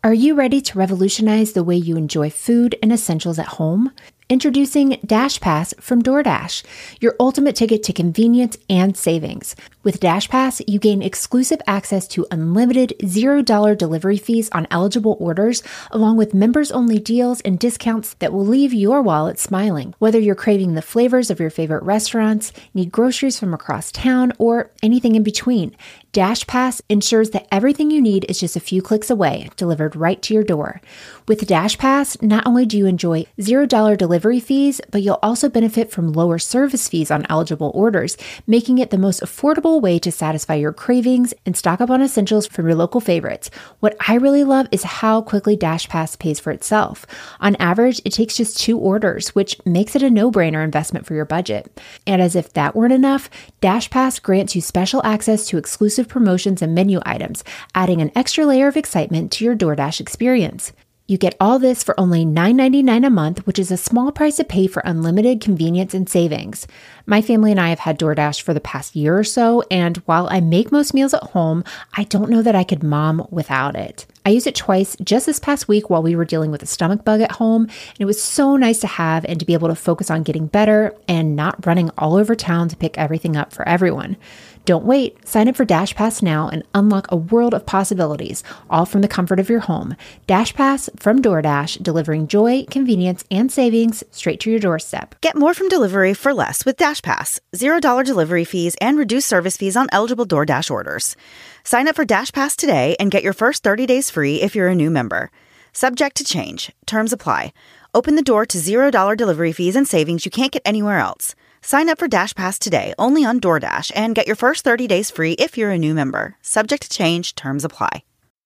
Are you ready to revolutionize the way you enjoy food and essentials at home? Introducing DashPass from DoorDash, your ultimate ticket to convenience and savings. With DashPass, you gain exclusive access to unlimited $0 delivery fees on eligible orders, along with members-only deals and discounts that will leave your wallet smiling. Whether you're craving the flavors of your favorite restaurants, need groceries from across town, or anything in between, DashPass ensures that everything you need is just a few clicks away, delivered right to your door. With DashPass, not only do you enjoy $0 delivery fees, but you'll also benefit from lower service fees on eligible orders, making it the most affordable way to satisfy your cravings and stock up on essentials from your local favorites. What I really love is how quickly DashPass pays for itself. On average, it takes just 2 orders, which makes it a no-brainer investment for your budget. And as if that weren't enough, DashPass grants you special access to exclusive promotions and menu items, adding an extra layer of excitement to your DoorDash experience. You get all this for only $9.99 a month, which is a small price to pay for unlimited convenience and savings. My family and I have had DoorDash for the past year or so, and while I make most meals at home, I don't know that I could mom without it. I used it twice just this past week while we were dealing with a stomach bug at home, and it was so nice to have and to be able to focus on getting better and not running all over town to pick everything up for everyone. Don't wait. Sign up for DashPass now and unlock a world of possibilities, all from the comfort of your home. DashPass from DoorDash, delivering joy, convenience, and savings straight to your doorstep. Get more from delivery for less with DashPass. $0 delivery fees and reduced service fees on eligible DoorDash orders. Sign up for DashPass today and get your first 30 days free if you're a new member. Subject to change. Terms apply. Open the door to $0 delivery fees and savings you can't get anywhere else. Sign up for DashPass today, only on DoorDash, and get your first 30 days free if you're a new member. Subject to change. Terms apply.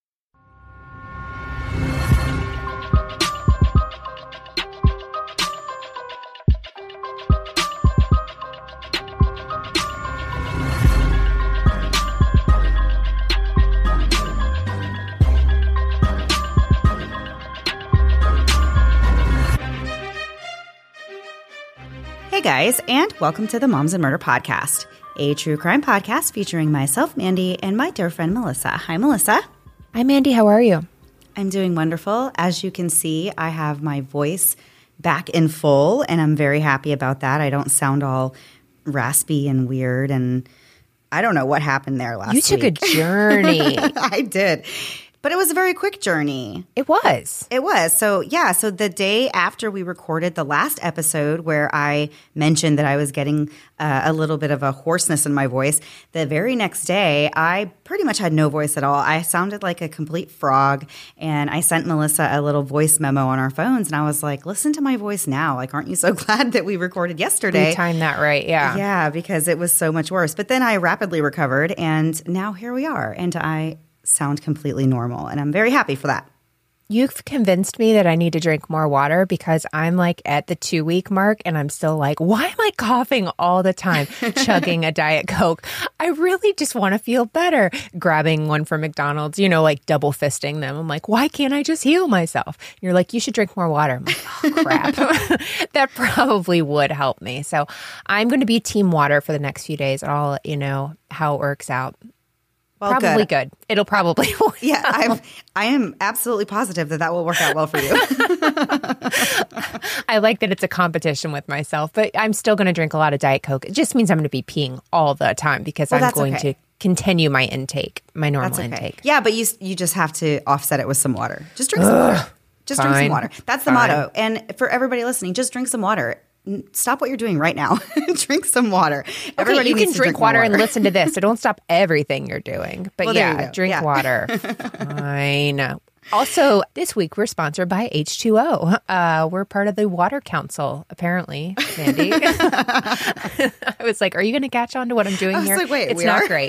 Hey guys, and welcome to the Moms and Murder Podcast, a true crime podcast featuring myself, Mandy, and my dear friend, Melissa. Hi, Melissa. Hi, Mandy. How are you? I'm doing wonderful. As you can see, I have my voice back in full, and I'm very happy about that. I don't sound all raspy and weird, and I don't know what happened there last week. You took a journey. I did. But it was a very quick journey. It was. It was. So, yeah. So the day after we recorded the last episode where I mentioned that I was getting a little bit of a hoarseness in my voice, the very next day, I pretty much had no voice at all. I sounded like a complete frog. And I sent Melissa a little voice memo on our phones. And I was like, listen to my voice now. Like, aren't you so glad that we recorded yesterday? We timed that right. Yeah. Yeah, because it was so much worse. But then I rapidly recovered. And now here we are. And I sound completely normal, and I'm very happy for that. You've convinced me that I need to drink more water because I'm like at the 2-week mark and I'm still like, why am I coughing all the time? Chugging a Diet Coke. I really just want to feel better. Grabbing one from McDonald's, you know, like double fisting them. I'm like, why can't I just heal myself? And you're like, you should drink more water. I'm like, oh, crap. That probably would help me. So I'm going to be team water for the next few days, and I'll let you know how it works out. Well, probably good. It'll probably work out. I am absolutely positive that will work out well for you. I like that it's a competition with myself, but I'm still going to drink a lot of Diet Coke. It just means I'm going to be peeing all the time because I'm going to continue my intake, my normal intake. Yeah, but you just have to offset it with some water. Just drink some water. Just drink some water. That's the motto. And for everybody listening, just drink some water. Stop what you're doing right now. Drink some water. Everybody you can drink water and listen to this. So don't stop everything you're doing. But drink water. Fine. Also, this week we're sponsored by H2O. We're part of the Water Council, apparently, Mandy. I was like, are you going to catch on to what I'm doing here? Like, wait, it's not great.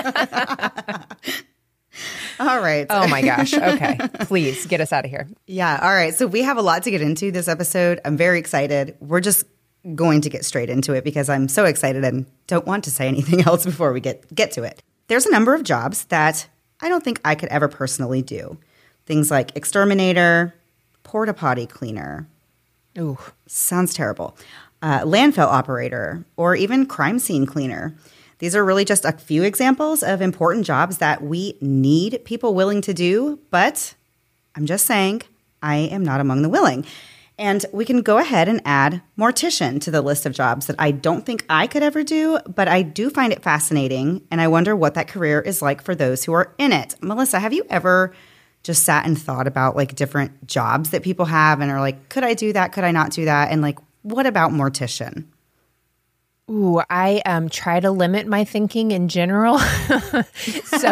All right. Oh my gosh. Okay. Please get us out of here. Yeah. All right. So we have a lot to get into this episode. I'm very excited. We're just going to get straight into it because I'm so excited and don't want to say anything else before we get to it. There's a number of jobs that I don't think I could ever personally do. Things like exterminator, porta potty cleaner. Ooh. Sounds terrible. Landfill operator, or even crime scene cleaner. These are really just a few examples of important jobs that we need people willing to do, but I'm just saying I am not among the willing. And we can go ahead and add mortician to the list of jobs that I don't think I could ever do, but I do find it fascinating, and I wonder what that career is like for those who are in it. Melissa, have you ever just sat and thought about like different jobs that people have and are like, could I do that? Could I not do that? And like, what about mortician? Ooh, I try to limit my thinking in general. So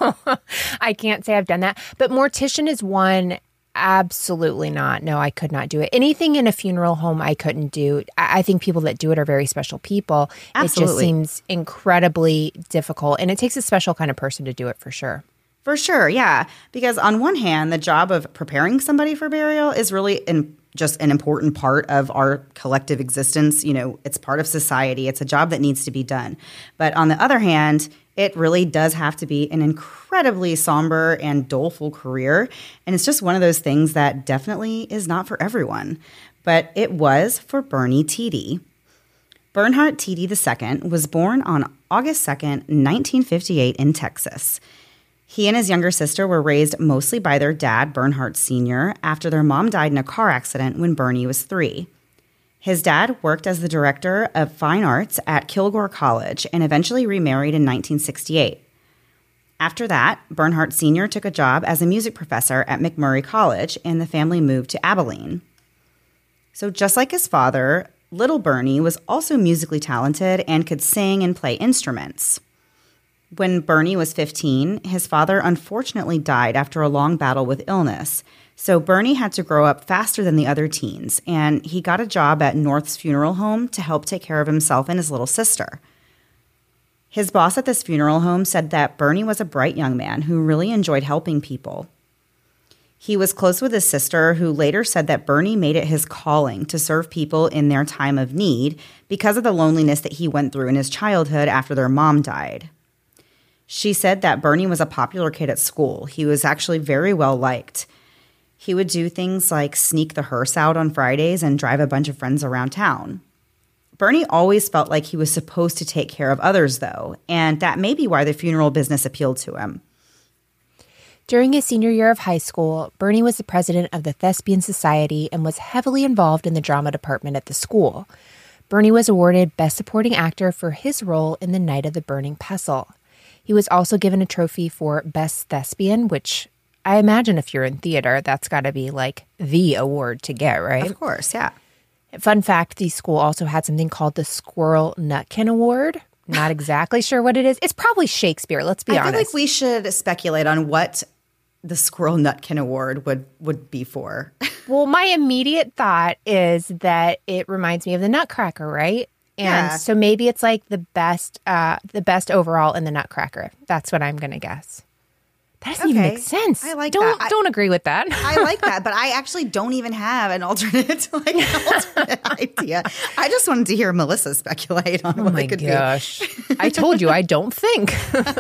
I can't say I've done that. But mortician is one. Absolutely not. No, I could not do it. Anything in a funeral home, I couldn't do. I think people that do it are very special people. Absolutely. It just seems incredibly difficult. And it takes a special kind of person to do it for sure. For sure, yeah. Because on one hand, the job of preparing somebody for burial is really just an important part of our collective existence. You know, it's part of society. It's a job that needs to be done. But on the other hand, it really does have to be an incredibly somber and doleful career. And it's just one of those things that definitely is not for everyone. But it was for Bernie Tiede. Bernhardt Tiede II was born on August 2nd, 1958 in Texas. He and his younger sister were raised mostly by their dad, Bernhardt Sr., after their mom died in a car accident when Bernie was 3. His dad worked as the director of fine arts at Kilgore College and eventually remarried in 1968. After that, Bernhardt Sr. took a job as a music professor at McMurray College, and the family moved to Abilene. So just like his father, little Bernie was also musically talented and could sing and play instruments. When Bernie was 15, his father unfortunately died after a long battle with illness. So Bernie had to grow up faster than the other teens, and he got a job at North's funeral home to help take care of himself and his little sister. His boss at this funeral home said that Bernie was a bright young man who really enjoyed helping people. He was close with his sister, who later said that Bernie made it his calling to serve people in their time of need because of the loneliness that he went through in his childhood after their mom died. She said that Bernie was a popular kid at school. He was actually very well liked. He would do things like sneak the hearse out on Fridays and drive a bunch of friends around town. Bernie always felt like he was supposed to take care of others, though, and that may be why the funeral business appealed to him. During his senior year of high school, Bernie was the president of the Thespian Society and was heavily involved in the drama department at the school. Bernie was awarded Best Supporting Actor for his role in The Night of the Burning Pestle. He was also given a trophy for Best Thespian, which I imagine if you're in theater, that's got to be like the award to get, right? Of course, yeah. Fun fact, the school also had something called the Squirrel Nutkin Award. Not exactly sure what it is. It's probably Shakespeare, let's be honest. I feel like we should speculate on what the Squirrel Nutkin Award would be for. Well, my immediate thought is that it reminds me of the Nutcracker, right? And so maybe it's like the best overall in the Nutcracker. That's what I'm going to guess. That doesn't even make sense. I like that. Don't Don't agree with that. I like that, but I actually don't even have an alternate idea. I just wanted to hear Melissa speculate on what it could be. Oh my gosh. I told you I don't think.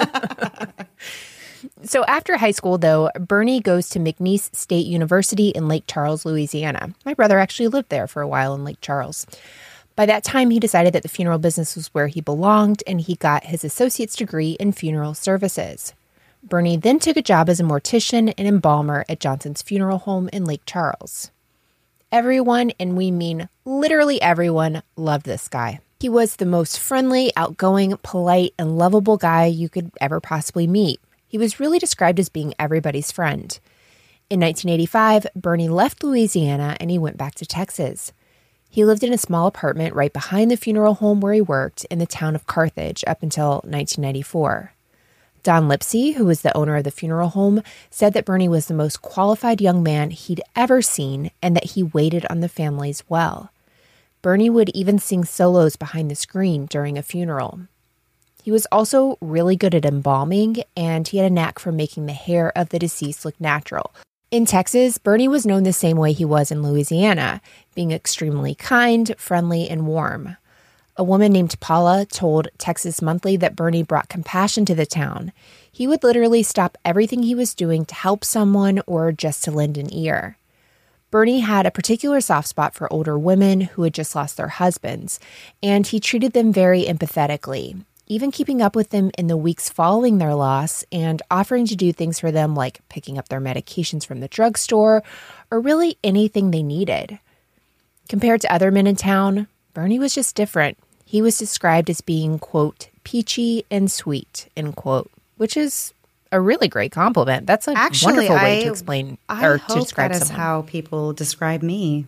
So after high school, though, Bernie goes to McNeese State University in Lake Charles, Louisiana. My brother actually lived there for a while in Lake Charles. By that time, he decided that the funeral business was where he belonged, and he got his associate's degree in funeral services. Bernie then took a job as a mortician and embalmer at Johnson's Funeral Home in Lake Charles. Everyone, and we mean literally everyone, loved this guy. He was the most friendly, outgoing, polite, and lovable guy you could ever possibly meet. He was really described as being everybody's friend. In 1985, Bernie left Louisiana and he went back to Texas. He lived in a small apartment right behind the funeral home where he worked in the town of Carthage up until 1994. Don Lipsey, who was the owner of the funeral home, said that Bernie was the most qualified young man he'd ever seen and that he waited on the families well. Bernie would even sing solos behind the screen during a funeral. He was also really good at embalming, and he had a knack for making the hair of the deceased look natural. In Texas, Bernie was known the same way he was in Louisiana, being extremely kind, friendly, and warm. A woman named Paula told Texas Monthly that Bernie brought compassion to the town. He would literally stop everything he was doing to help someone or just to lend an ear. Bernie had a particular soft spot for older women who had just lost their husbands, and he treated them very empathetically. even keeping up with them in the weeks following their loss and offering to do things for them like picking up their medications from the drugstore or really anything they needed. Compared to other men in town, Bernie was just different. He was described as being, quote, peachy and sweet, end quote, which is a really great compliment. That's a wonderful way to explain or to describe someone. That is how people describe me.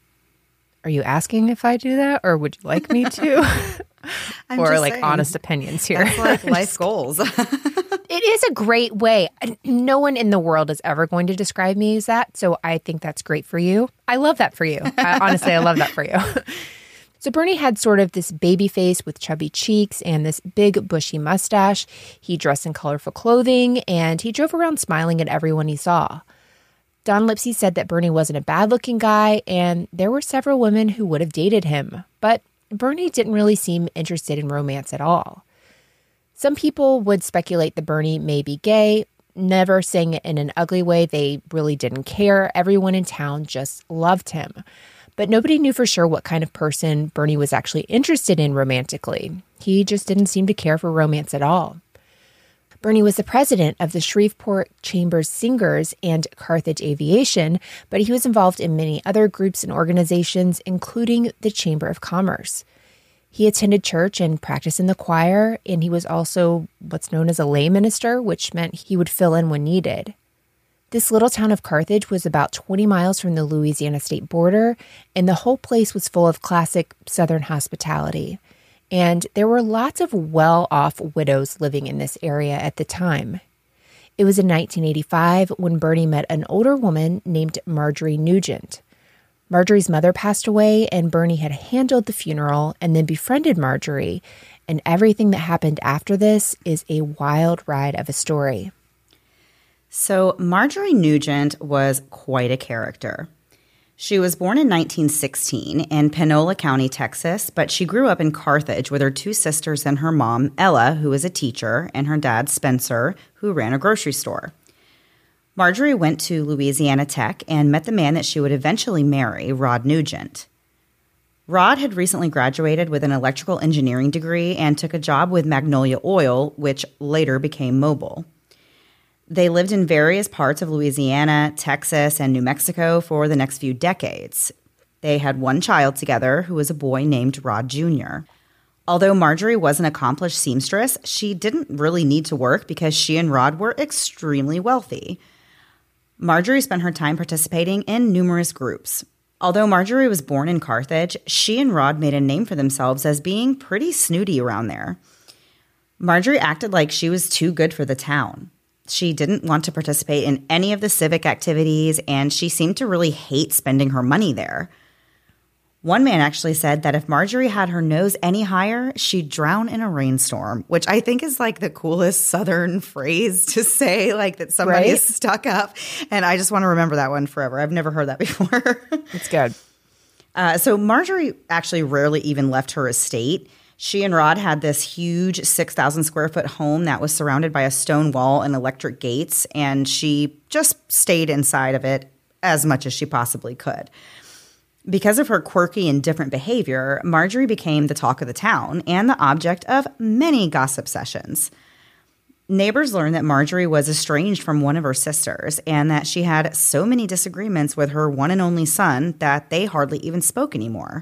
Are you asking if I do that, or would you like me to? Or like saying, honest opinions here. That's like life goals. It is a great way. No one in the world is ever going to describe me as that, so I think that's great for you. I love that for you. Honestly, I love that for you. So Bernie had sort of this baby face with chubby cheeks and this big bushy mustache. He dressed in colorful clothing, and he drove around smiling at everyone he saw. Don Lipsey said that Bernie wasn't a bad-looking guy, and there were several women who would have dated him. But Bernie didn't really seem interested in romance at all. Some people would speculate that Bernie may be gay, never saying it in an ugly way. They really didn't care. Everyone in town just loved him. But nobody knew for sure what kind of person Bernie was actually interested in romantically. He just didn't seem to care for romance at all. Bernie was the president of the Shreveport Chambers Singers and Carthage Aviation, but he was involved in many other groups and organizations, including the Chamber of Commerce. He attended church and practiced in the choir, and he was also what's known as a lay minister, which meant he would fill in when needed. This little town of Carthage was about 20 miles from the Louisiana state border, and the whole place was full of classic Southern hospitality. And there were lots of well-off widows living in this area at the time. It was in 1985 when Bernie met an older woman named Marjorie Nugent. Marjorie's mother passed away, and Bernie had handled the funeral and then befriended Marjorie, and everything that happened after this is a wild ride of a story. So Marjorie Nugent was quite a character. She was born in 1916 in Panola County, Texas, but she grew up in Carthage with her two sisters and her mom, Ella, who was a teacher, and her dad, Spencer, who ran a grocery store. Marjorie went to Louisiana Tech and met the man that she would eventually marry, Rod Nugent. Rod had recently graduated with an electrical engineering degree and took a job with Magnolia Oil, which later became Mobil. They lived in various parts of Louisiana, Texas, and New Mexico for the next few decades. They had one child together who was a boy named Rod Jr. Although Marjorie was an accomplished seamstress, she didn't really need to work because she and Rod were extremely wealthy. Marjorie spent her time participating in numerous groups. Although Marjorie was born in Carthage, she and Rod made a name for themselves as being pretty snooty around there. Marjorie acted like she was too good for the town. She didn't want to participate in any of the civic activities, and she seemed to really hate spending her money there. One man actually said that if Marjorie had her nose any higher, she'd drown in a rainstorm, which I think is like the coolest Southern phrase to say, like that somebody is stuck up. And I just want to remember that one forever. I've never heard that before. It's good. So Marjorie actually rarely even left her estate. She and Rod had this huge 6,000 square foot home that was surrounded by a stone wall and electric gates, and she just stayed inside of it as much as she possibly could. Because of her quirky and different behavior, Marjorie became the talk of the town and the object of many gossip sessions. Neighbors learned that Marjorie was estranged from one of her sisters and that she had so many disagreements with her one and only son that they hardly even spoke anymore.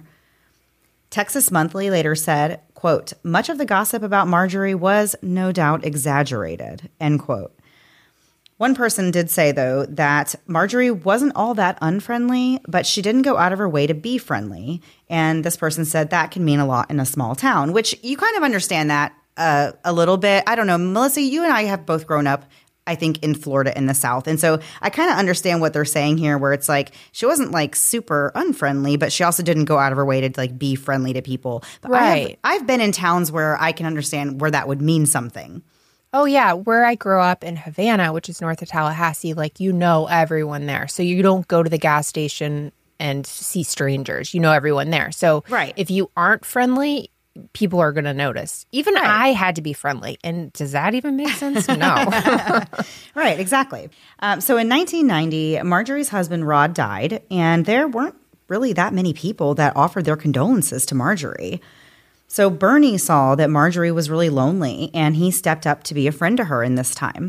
Texas Monthly later said, quote, "Much of the gossip about Marjorie was no doubt exaggerated," end quote. One person did say, though, that Marjorie wasn't all that unfriendly, but she didn't go out of her way to be friendly. And this person said that can mean a lot in a small town, which you kind of understand that a little bit. I don't know. Melissa, you and I have both grown up, I think, in Florida in the South. And so I kind of understand what they're saying here, where it's like she wasn't like super unfriendly, but she also didn't go out of her way to like be friendly to people. But right. I've been in towns where I can understand where that would mean something. Oh, yeah. Where I grew up in Havana, which is north of Tallahassee, like, you know everyone there. So you don't go to the gas station and see strangers. You know everyone there. So if you aren't friendly, people are going to notice. Even I had to be friendly. And does that even make sense? No. Right, exactly. So in 1990, Marjorie's husband, Rod, died, and there weren't really that many people that offered their condolences to Marjorie. So Bernie saw that Marjorie was really lonely, and he stepped up to be a friend to her in this time.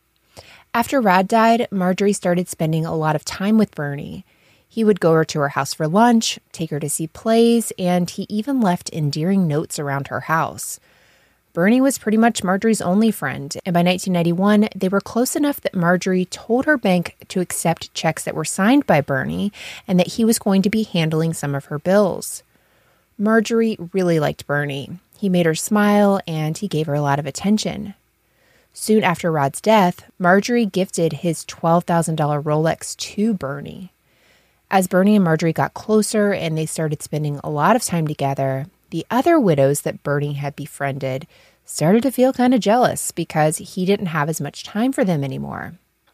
After Rod died, Marjorie started spending a lot of time with Bernie. He would go over to her house for lunch, take her to see plays, and he even left endearing notes around her house. Bernie was pretty much Marjorie's only friend, and by 1991, they were close enough that Marjorie told her bank to accept checks that were signed by Bernie and that he was going to be handling some of her bills. Marjorie really liked Bernie. He made her smile, and he gave her a lot of attention. Soon after Rod's death, Marjorie gifted his $12,000 Rolex to Bernie. As Bernie and Marjorie got closer and they started spending a lot of time together, the other widows that Bernie had befriended started to feel kind of jealous because he didn't have as much time for them anymore.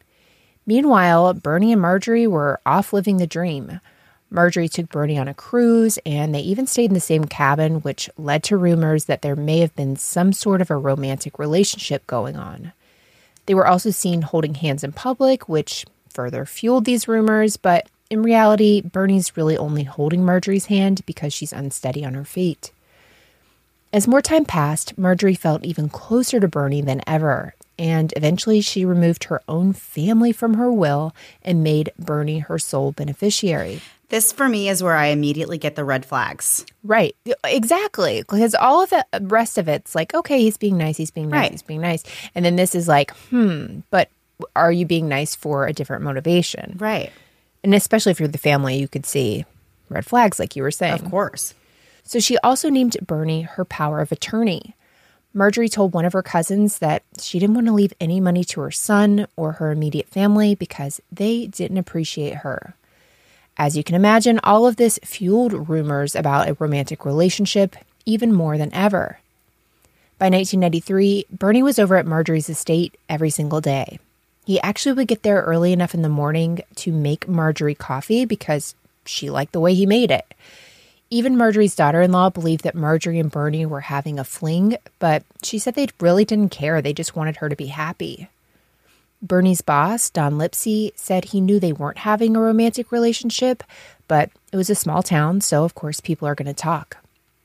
Meanwhile, Bernie and Marjorie were off living the dream. Marjorie took Bernie on a cruise, and they even stayed in the same cabin, which led to rumors that there may have been some sort of a romantic relationship going on. They were also seen holding hands in public, which further fueled these rumors, but in reality, Bernie's really only holding Marjorie's hand because she's unsteady on her feet. As more time passed, Marjorie felt even closer to Bernie than ever, and eventually she removed her own family from her will and made Bernie her sole beneficiary. This, for me, is where I immediately get the red flags. Right. Exactly. Because all of the rest of it's like, okay, he's being nice, he's being nice, right. He's being nice. And then this is like, but are you being nice for a different motivation? Right. And especially if you're the family, you could see red flags, like you were saying. Of course. So she also named Bernie her power of attorney. Marjorie told one of her cousins that she didn't want to leave any money to her son or her immediate family because they didn't appreciate her. As you can imagine, all of this fueled rumors about a romantic relationship even more than ever. By 1993, Bernie was over at Marjorie's estate every single day. He actually would get there early enough in the morning to make Marjorie coffee because she liked the way he made it. Even Marjorie's daughter-in-law believed that Marjorie and Bernie were having a fling, but she said they really didn't care. They just wanted her to be happy. Bernie's boss, Don Lipsey, said he knew they weren't having a romantic relationship, but it was a small town, so of course people are going to talk.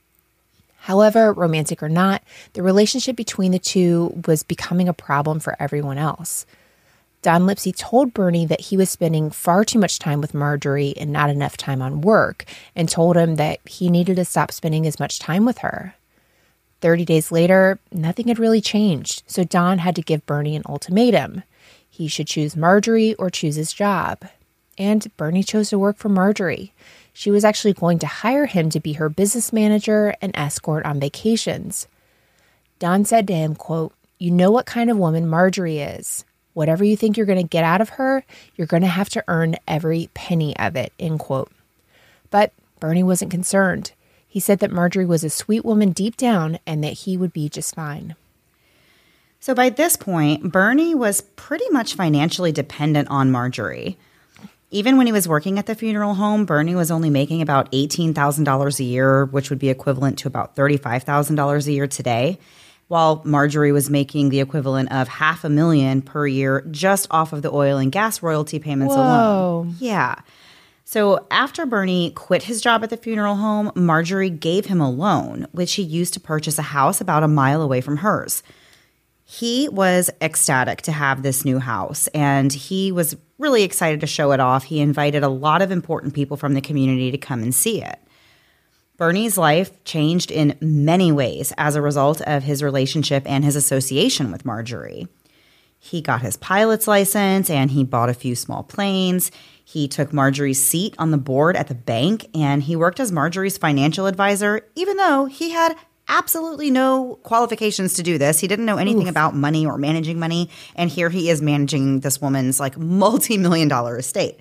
However, romantic or not, the relationship between the two was becoming a problem for everyone else. Don Lipsey told Bernie that he was spending far too much time with Marjorie and not enough time on work, and told him that he needed to stop spending as much time with her. 30 days later, nothing had really changed, so Don had to give Bernie an ultimatum. He should choose Marjorie or choose his job. And Bernie chose to work for Marjorie. She was actually going to hire him to be her business manager and escort on vacations. Don said to him, quote, "You know what kind of woman Marjorie is. Whatever you think you're going to get out of her, you're going to have to earn every penny of it," end quote. But Bernie wasn't concerned. He said that Marjorie was a sweet woman deep down and that he would be just fine. So by this point, Bernie was pretty much financially dependent on Marjorie. Even when he was working at the funeral home, Bernie was only making about $18,000 a year, which would be equivalent to about $35,000 a year today, while Marjorie was making the equivalent of $500,000 per year just off of the oil and gas royalty payments alone. Yeah. So after Bernie quit his job at the funeral home, Marjorie gave him a loan, which he used to purchase a house about a mile away from hers. He was ecstatic to have this new house, and he was really excited to show it off. He invited a lot of important people from the community to come and see it. Bernie's life changed in many ways as a result of his relationship and his association with Marjorie. He got his pilot's license, and he bought a few small planes. He took Marjorie's seat on the board at the bank, and he worked as Marjorie's financial advisor, even though he had absolutely no qualifications to do this. He didn't know anything about money or managing money, and here he is managing this woman's like multi-million-dollar estate.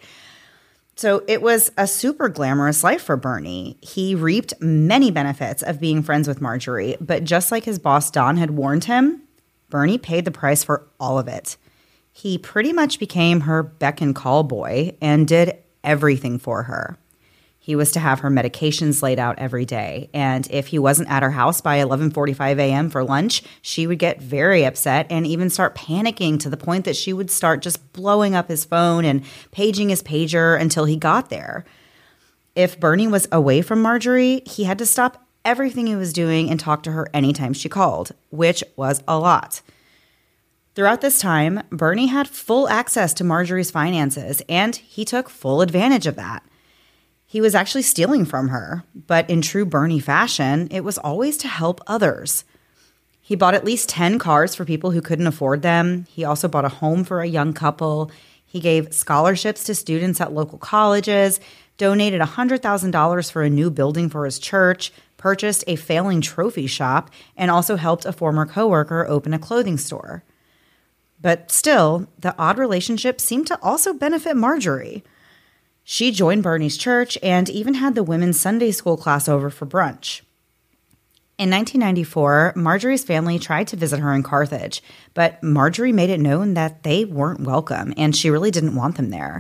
So it was a super glamorous life for Bernie. He reaped many benefits of being friends with Marjorie, but just like his boss Don had warned him, Bernie paid the price for all of it. He pretty much became her beck and call boy and did everything for her. He was to have her medications laid out every day, and if he wasn't at her house by 11:45 a.m. for lunch, she would get very upset and even start panicking to the point that she would start just blowing up his phone and paging his pager until he got there. If Bernie was away from Marjorie, he had to stop everything he was doing and talked to her anytime she called, which was a lot. Throughout this time, Bernie had full access to Marjorie's finances, and he took full advantage of that. He was actually stealing from her, but in true Bernie fashion, it was always to help others. He bought at least 10 cars for people who couldn't afford them. He also bought a home for a young couple. He gave scholarships to students at local colleges, donated $100,000 for a new building for his church, purchased a failing trophy shop, and also helped a former coworker open a clothing store. But still, the odd relationship seemed to also benefit Marjorie. She joined Bernie's church and even had the women's Sunday school class over for brunch. In 1994, Marjorie's family tried to visit her in Carthage, but Marjorie made it known that they weren't welcome and she really didn't want them there.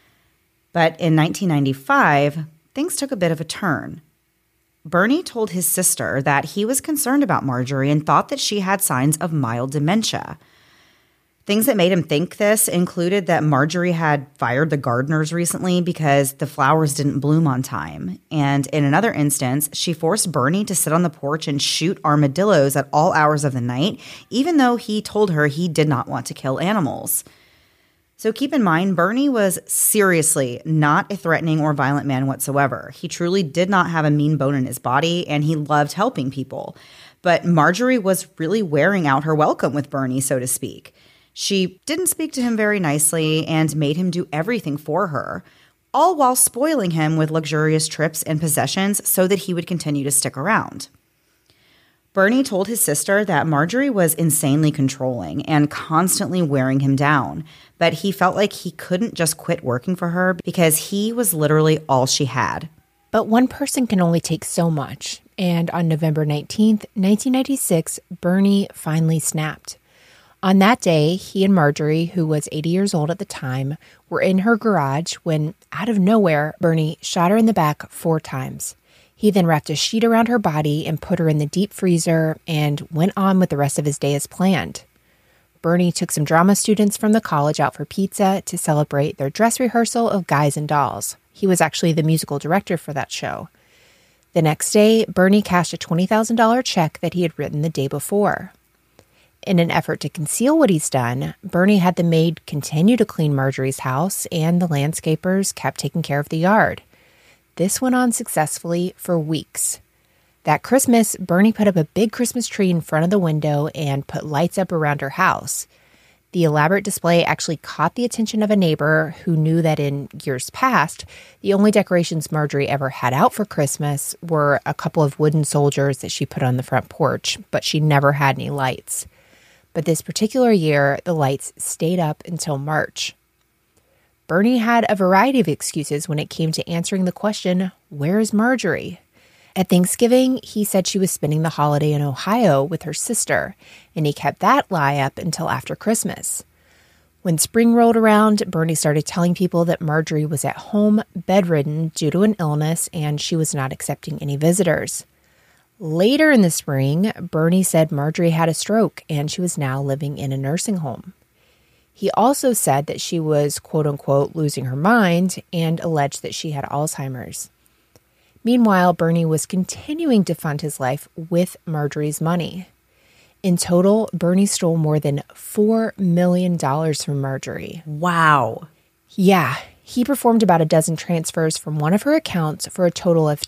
But in 1995, things took a bit of a turn. Bernie told his sister that he was concerned about Marjorie and thought that she had signs of mild dementia. Things that made him think this included that Marjorie had fired the gardeners recently because the flowers didn't bloom on time. And in another instance, she forced Bernie to sit on the porch and shoot armadillos at all hours of the night, even though he told her he did not want to kill animals. So keep in mind, Bernie was seriously not a threatening or violent man whatsoever. He truly did not have a mean bone in his body, and he loved helping people. But Marjorie was really wearing out her welcome with Bernie, so to speak. She didn't speak to him very nicely and made him do everything for her, all while spoiling him with luxurious trips and possessions so that he would continue to stick around. Bernie told his sister that Marjorie was insanely controlling and constantly wearing him down, but he felt like he couldn't just quit working for her because he was literally all she had. But one person can only take so much, and on November 19th, 1996, Bernie finally snapped. On that day, he and Marjorie, who was 80 years old at the time, were in her garage when, out of nowhere, Bernie shot her in the back 4 times. He then wrapped a sheet around her body and put her in the deep freezer and went on with the rest of his day as planned. Bernie took some drama students from the college out for pizza to celebrate their dress rehearsal of Guys and Dolls. He was actually the musical director for that show. The next day, Bernie cashed a $20,000 check that he had written the day before. In an effort to conceal what he's done, Bernie had the maid continue to clean Marjorie's house, and the landscapers kept taking care of the yard. This went on successfully for weeks. That Christmas, Bernie put up a big Christmas tree in front of the window and put lights up around her house. The elaborate display actually caught the attention of a neighbor who knew that in years past, the only decorations Marjorie ever had out for Christmas were a couple of wooden soldiers that she put on the front porch, but she never had any lights. But this particular year, the lights stayed up until March. Bernie had a variety of excuses when it came to answering the question, where is Marjorie? At Thanksgiving, he said she was spending the holiday in Ohio with her sister, and he kept that lie up until after Christmas. When spring rolled around, Bernie started telling people that Marjorie was at home bedridden due to an illness and she was not accepting any visitors. Later in the spring, Bernie said Marjorie had a stroke and she was now living in a nursing home. He also said that she was, quote-unquote, losing her mind and alleged that she had Alzheimer's. Meanwhile, Bernie was continuing to fund his life with Marjorie's money. In total, Bernie stole more than $4 million from Marjorie. Wow. Yeah. He performed about a dozen transfers from one of her accounts for a total of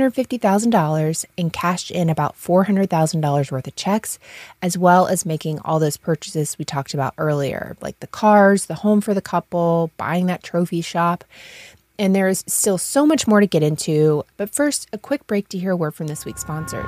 $250,000 and cashed in about $400,000 worth of checks, as well as making all those purchases we talked about earlier, like the cars, the home for the couple, buying that trophy shop. And there's still so much more to get into, but first, a quick break to hear a word from this week's sponsors.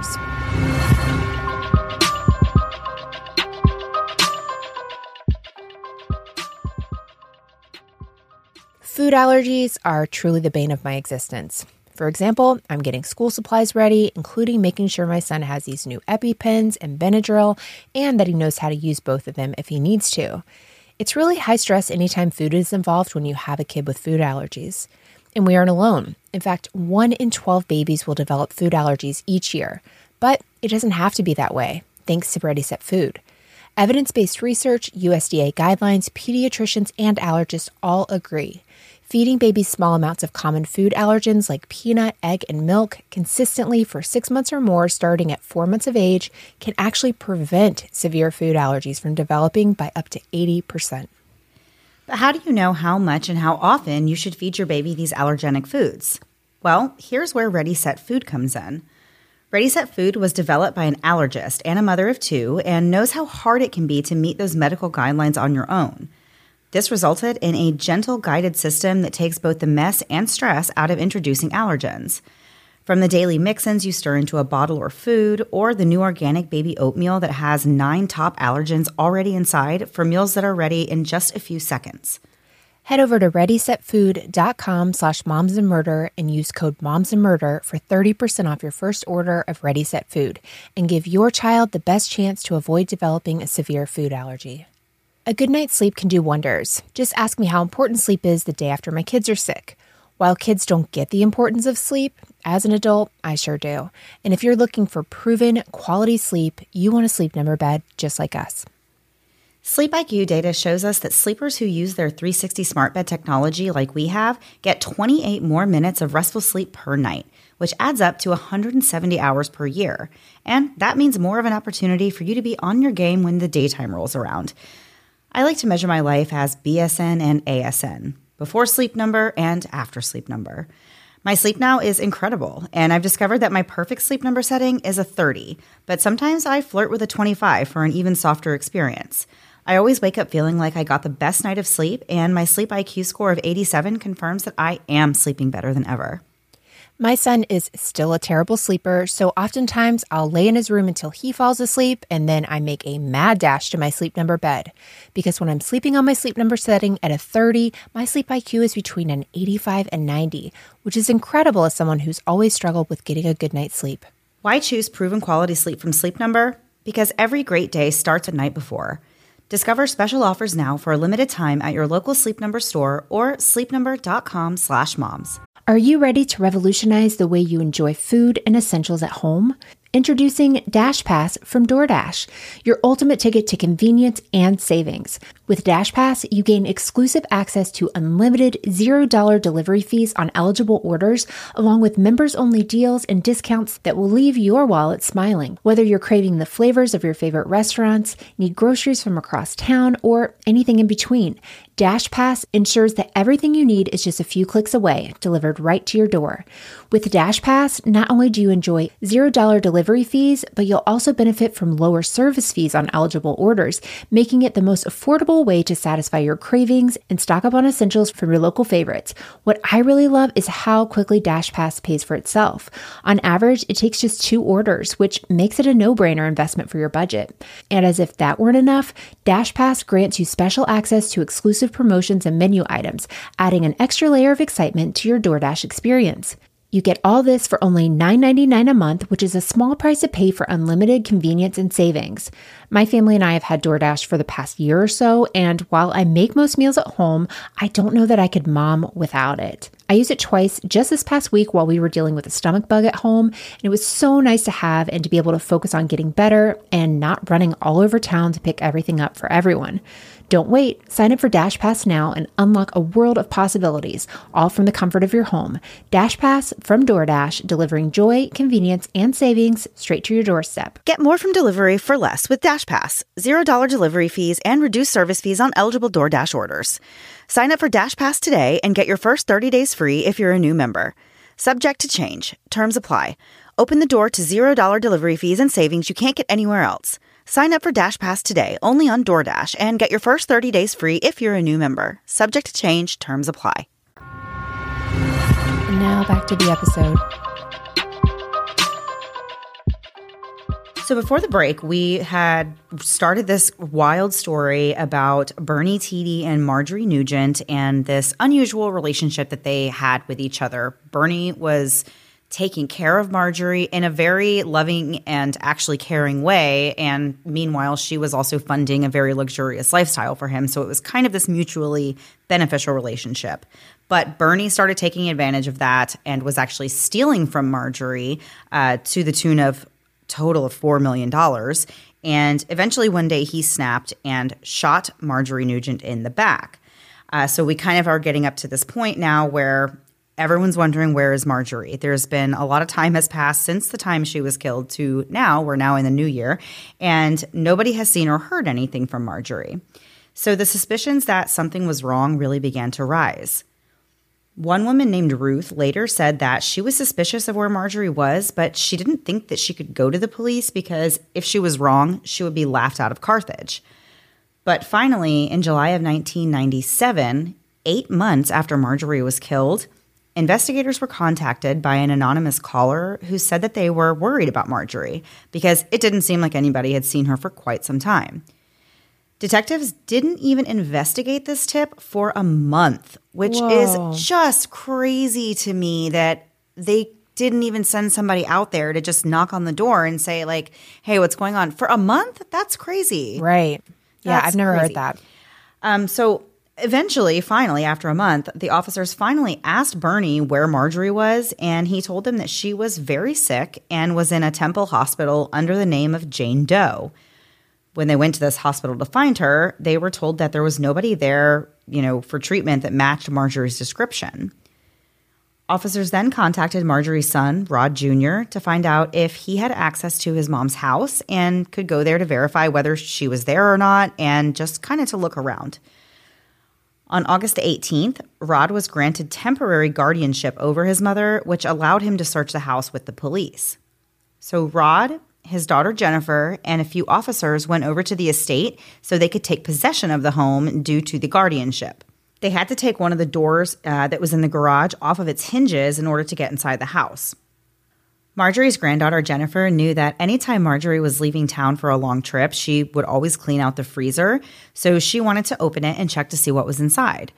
Food allergies are truly the bane of my existence. For example, I'm getting school supplies ready, including making sure my son has these new EpiPens and Benadryl, and that he knows how to use both of them if he needs to. It's really high stress anytime food is involved when you have a kid with food allergies. And we aren't alone. In fact, 1 in 12 babies will develop food allergies each year. But it doesn't have to be that way, thanks to Ready Set Food. Evidence-based research, USDA guidelines, pediatricians, and allergists all agree. Feeding babies small amounts of common food allergens like peanut, egg, and milk consistently for 6 months or more starting at 4 months of age can actually prevent severe food allergies from developing by up to 80%. But how do you know how much and how often you should feed your baby these allergenic foods? Well, here's where Ready Set Food comes in. Ready Set Food was developed by an allergist and a mother of two and knows how hard it can be to meet those medical guidelines on your own. This resulted in a gentle guided system that takes both the mess and stress out of introducing allergens. From the daily mix-ins you stir into a bottle or food, or the new organic baby oatmeal that has 9 top allergens already inside for meals that are ready in just a few seconds. Head over to readysetfood.com/momsandmurder and use code momsandmurder for 30% off your first order of Ready Set Food and give your child the best chance to avoid developing a severe food allergy. A good night's sleep can do wonders. Just ask me how important sleep is the day after my kids are sick. While kids don't get the importance of sleep, as an adult, I sure do. And if you're looking for proven quality sleep, you want a Sleep Number bed just like us. Sleep IQ data shows us that sleepers who use their 360 smart bed technology like we have get 28 more minutes of restful sleep per night, which adds up to 170 hours per year. And that means more of an opportunity for you to be on your game when the daytime rolls around. I like to measure my life as BSN and ASN, before Sleep Number and after Sleep Number. My sleep now is incredible, and I've discovered that my perfect Sleep Number setting is a 30, but sometimes I flirt with a 25 for an even softer experience. I always wake up feeling like I got the best night of sleep, and my Sleep IQ score of 87 confirms that I am sleeping better than ever. My son is still a terrible sleeper, so oftentimes I'll lay in his room until he falls asleep, and then I make a mad dash to my Sleep Number bed. Because when I'm sleeping on my Sleep Number setting at a 30, my Sleep IQ is between an 85 and 90, which is incredible as someone who's always struggled with getting a good night's sleep. Why choose proven quality sleep from Sleep Number? Because every great day starts a night before. Discover special offers now for a limited time at your local Sleep Number store or sleepnumber.com/moms. Are you ready to revolutionize the way you enjoy food and essentials at home? Introducing DashPass from DoorDash, your ultimate ticket to convenience and savings. With DashPass, you gain exclusive access to unlimited $0 delivery fees on eligible orders, along with members-only deals and discounts that will leave your wallet smiling. Whether you're craving the flavors of your favorite restaurants, need groceries from across town, or anything in between, DashPass ensures that everything you need is just a few clicks away, delivered right to your door. With DashPass, not only do you enjoy $0 delivery fees, but you'll also benefit from lower service fees on eligible orders, making it the most affordable way to satisfy your cravings and stock up on essentials from your local favorites. What I really love is how quickly DashPass pays for itself. On average, it takes just 2 orders, which makes it a no-brainer investment for your budget. And as if that weren't enough, DashPass grants you special access to exclusive promotions and menu items, adding an extra layer of excitement to your DoorDash experience. You get all this for only $9.99 a month, which is a small price to pay for unlimited convenience and savings. My family and I have had DoorDash for the past year or so, and while I make most meals at home, I don't know that I could mom without it. I used it twice just this past week while we were dealing with a stomach bug at home, and it was so nice to have and to be able to focus on getting better and not running all over town to pick everything up for everyone. Don't wait. Sign up for DashPass now and unlock a world of possibilities, all from the comfort of your home. DashPass from DoorDash, delivering joy, convenience, and savings straight to your doorstep. Get more from delivery for less with DashPass. $0 delivery fees and reduced service fees on eligible DoorDash orders. Sign up for DashPass today and get your first 30 days free if you're a new member. Subject to change. Terms apply. Open the door to $0 delivery fees and savings you can't get anywhere else. Sign up for DashPass today only on DoorDash and get your first 30 days free if you're a new member. Subject to change. Terms apply. And now back to the episode. So before the break, we had started this wild story about Bernie Tiede and Marjorie Nugent and this unusual relationship that they had with each other. Bernie was taking care of Marjorie in a very loving and actually caring way. And meanwhile, she was also funding a very luxurious lifestyle for him. So it was kind of this mutually beneficial relationship. But Bernie started taking advantage of that and was actually stealing from Marjorie to the tune of total of $4 million. And eventually one day he snapped and shot Marjorie Nugent in the back. So we kind of are getting up to this point now where everyone's wondering, where is Marjorie? There's been a lot of time has passed since the time she was killed to now. We're now in the new year, and nobody has seen or heard anything from Marjorie. So the suspicions that something was wrong really began to rise. One woman named Ruth later said that she was suspicious of where Marjorie was, but she didn't think that she could go to the police because if she was wrong, she would be laughed out of Carthage. But finally, in July of 1997, 8 months after Marjorie was killed, investigators were contacted by an anonymous caller who said that they were worried about Marjorie because it didn't seem like anybody had seen her for quite some time. Detectives didn't even investigate this tip for a month, which is just crazy to me that they didn't even send somebody out there to just knock on the door and say, like, hey, what's going on? For a month? That's crazy. Right. Yeah, That's I've never crazy. heard that. So eventually, finally, after a month, the officers finally asked Bernie where Marjorie was, and he told them that she was very sick and was in a Temple hospital under the name of Jane Doe. When they went to this hospital to find her, they were told that there was nobody there, for treatment that matched Marjorie's description. Officers then contacted Marjorie's son, Rod Jr., to find out if he had access to his mom's house and could go there to verify whether she was there or not and just kind of to look around. On August 18th, Rod was granted temporary guardianship over his mother, which allowed him to search the house with the police. So Rod, his daughter Jennifer, and a few officers went over to the estate so they could take possession of the home due to the guardianship. They had to take one of the doors that was in the garage off of its hinges in order to get inside the house. Marjorie's granddaughter Jennifer knew that anytime Marjorie was leaving town for a long trip, she would always clean out the freezer, so she wanted to open it and check to see what was inside.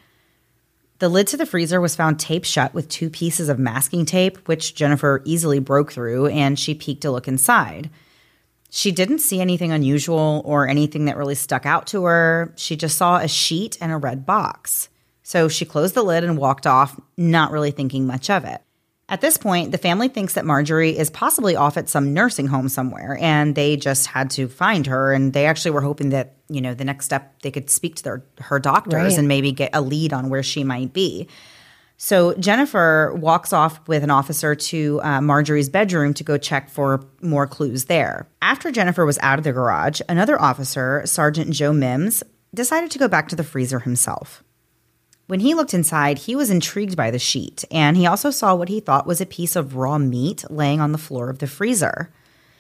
The lid to the freezer was found taped shut with 2 pieces of masking tape, which Jennifer easily broke through, and she peeked to look inside. She didn't see anything unusual or anything that really stuck out to her. She just saw a sheet and a red box. So she closed the lid and walked off, not really thinking much of it. At this point, the family thinks that Marjorie is possibly off at some nursing home somewhere, and they just had to find her, and they actually were hoping that, the next step they could speak to her doctors and maybe get a lead on where she might be. So Jennifer walks off with an officer to Marjorie's bedroom to go check for more clues there. After Jennifer was out of the garage, another officer, Sergeant Joe Mims, decided to go back to the freezer himself. When he looked inside, he was intrigued by the sheet, and he also saw what he thought was a piece of raw meat laying on the floor of the freezer.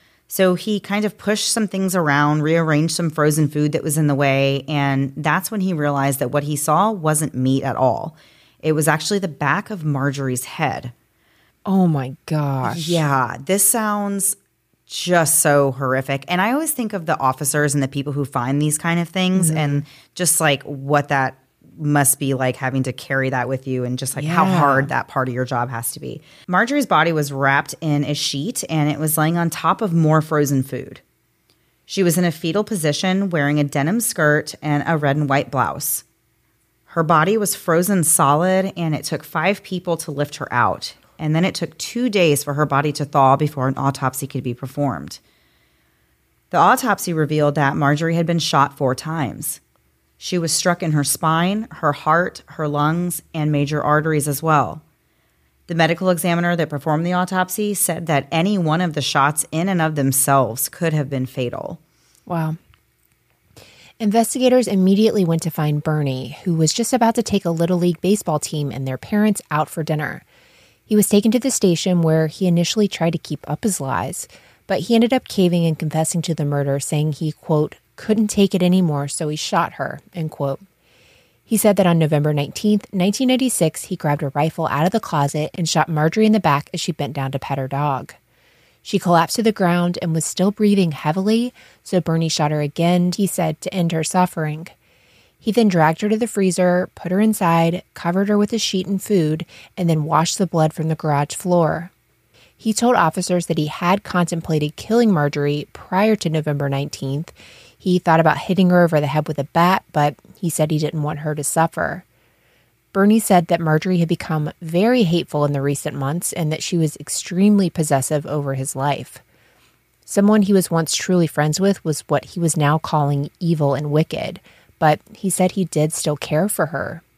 So he kind of pushed some things around, rearranged some frozen food that was in the way, and that's when he realized that what he saw wasn't meat at all. It was actually the back of Marjorie's head. Oh my gosh. Yeah, this sounds just so horrific. And I always think of the officers and the people who find these kind of things and just like what that must be like having to carry that with you and just like how hard that part of your job has to be. Marjorie's body was wrapped in a sheet and it was laying on top of more frozen food. She was in a fetal position wearing a denim skirt and a red and white blouse. Her body was frozen solid and it took 5 people to lift her out. And then it took 2 days for her body to thaw before an autopsy could be performed. The autopsy revealed that Marjorie had been shot 4 times. She was struck in her spine, her heart, her lungs, and major arteries as well. The medical examiner that performed the autopsy said that any one of the shots in and of themselves could have been fatal. Wow. Investigators immediately went to find Bernie, who was just about to take a Little League baseball team and their parents out for dinner. He was taken to the station where he initially tried to keep up his lies, but he ended up caving and confessing to the murder, saying he, quote, couldn't take it anymore, so he shot her, end quote. He said that on November 19th, 1996, he grabbed a rifle out of the closet and shot Marjorie in the back as she bent down to pet her dog. She collapsed to the ground and was still breathing heavily, so Bernie shot her again, he said, to end her suffering. He then dragged her to the freezer, put her inside, covered her with a sheet and food, and then washed the blood from the garage floor. He told officers that he had contemplated killing Marjorie prior to November 19th. He thought about hitting her over the head with a bat, but he said he didn't want her to suffer. Bernie said that Marjorie had become very hateful in the recent months and that she was extremely possessive over his life. Someone he was once truly friends with was what he was now calling evil and wicked, but he said he did still care for her.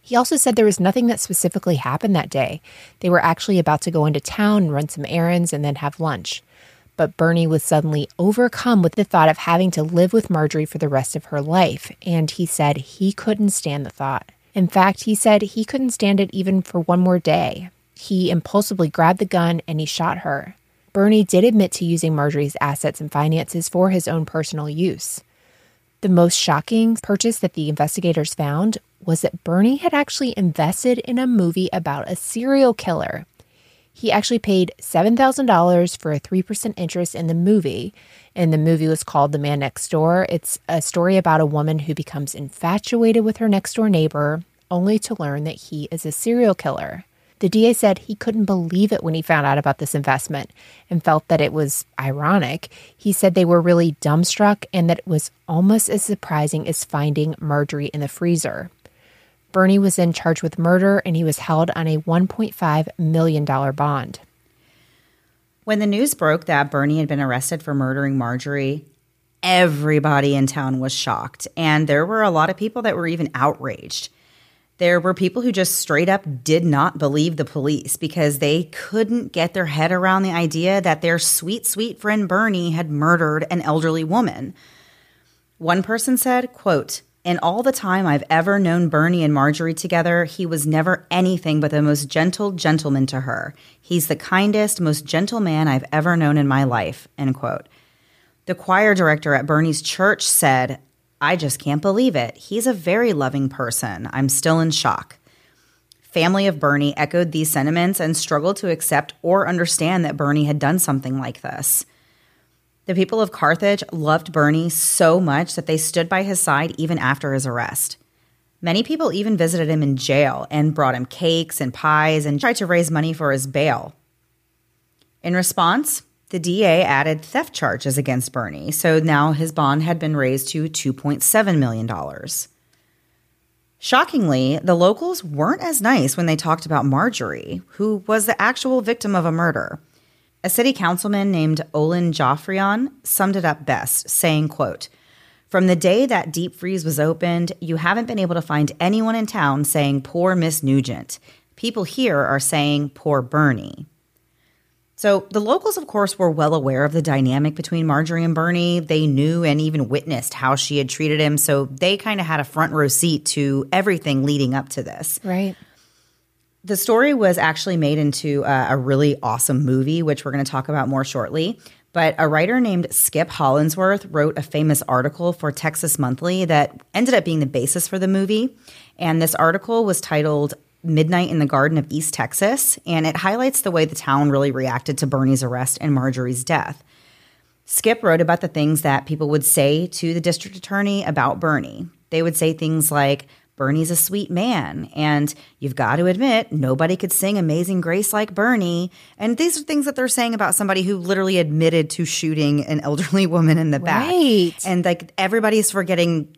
He also said there was nothing that specifically happened that day. They were actually about to go into town and run some errands and then have lunch. But Bernie was suddenly overcome with the thought of having to live with Marjorie for the rest of her life, and he said he couldn't stand the thought. In fact, he said he couldn't stand it even for one more day. He impulsively grabbed the gun and he shot her. Bernie did admit to using Marjorie's assets and finances for his own personal use. The most shocking purchase that the investigators found was that Bernie had actually invested in a movie about a serial killer. He actually paid $7,000 for a 3% interest in the movie, and the movie was called The Man Next Door. It's a story about a woman who becomes infatuated with her next-door neighbor, only to learn that he is a serial killer. The DA said he couldn't believe it when he found out about this investment and felt that it was ironic. He said they were really dumbstruck and that it was almost as surprising as finding Marjorie in the freezer. Bernie was then charged with murder, and he was held on a $1.5 million bond. When the news broke that Bernie had been arrested for murdering Marjorie, everybody in town was shocked, and there were a lot of people that were even outraged. There were people who just straight up did not believe the police because they couldn't get their head around the idea that their sweet, sweet friend Bernie had murdered an elderly woman. One person said, quote, "In all the time I've ever known Bernie and Marjorie together, he was never anything but the most gentle gentleman to her. He's the kindest, most gentle man I've ever known in my life," end quote. The choir director at Bernie's church said, "I just can't believe it. He's a very loving person. I'm still in shock." Family of Bernie echoed these sentiments and struggled to accept or understand that Bernie had done something like this. The people of Carthage loved Bernie so much that they stood by his side even after his arrest. Many people even visited him in jail and brought him cakes and pies and tried to raise money for his bail. In response, the DA added theft charges against Bernie, so now his bond had been raised to $2.7 million. Shockingly, the locals weren't as nice when they talked about Marjorie, who was the actual victim of a murder. A city councilman named Olin Joffrion summed it up best, saying, quote, "From the day that deep freeze was opened, you haven't been able to find anyone in town saying, 'Poor Miss Nugent.' People here are saying, 'Poor Bernie.'" So the locals, of course, were well aware of the dynamic between Marjorie and Bernie. They knew and even witnessed how she had treated him, so they kind of had a front row seat to everything leading up to this. Right. The story was actually made into a really awesome movie, which we're going to talk about more shortly. But a writer named Skip Hollandsworth wrote a famous article for Texas Monthly that ended up being the basis for the movie. And this article was titled Midnight in the Garden of East Texas, and it highlights the way the town really reacted to Bernie's arrest and Marjorie's death. Skip wrote about the things that people would say to the district attorney about Bernie. They would say things like, "Bernie's a sweet man," and "You've got to admit, nobody could sing Amazing Grace like Bernie." And these are things that they're saying about somebody who literally admitted to shooting an elderly woman in the back. Right. And like everybody's forgetting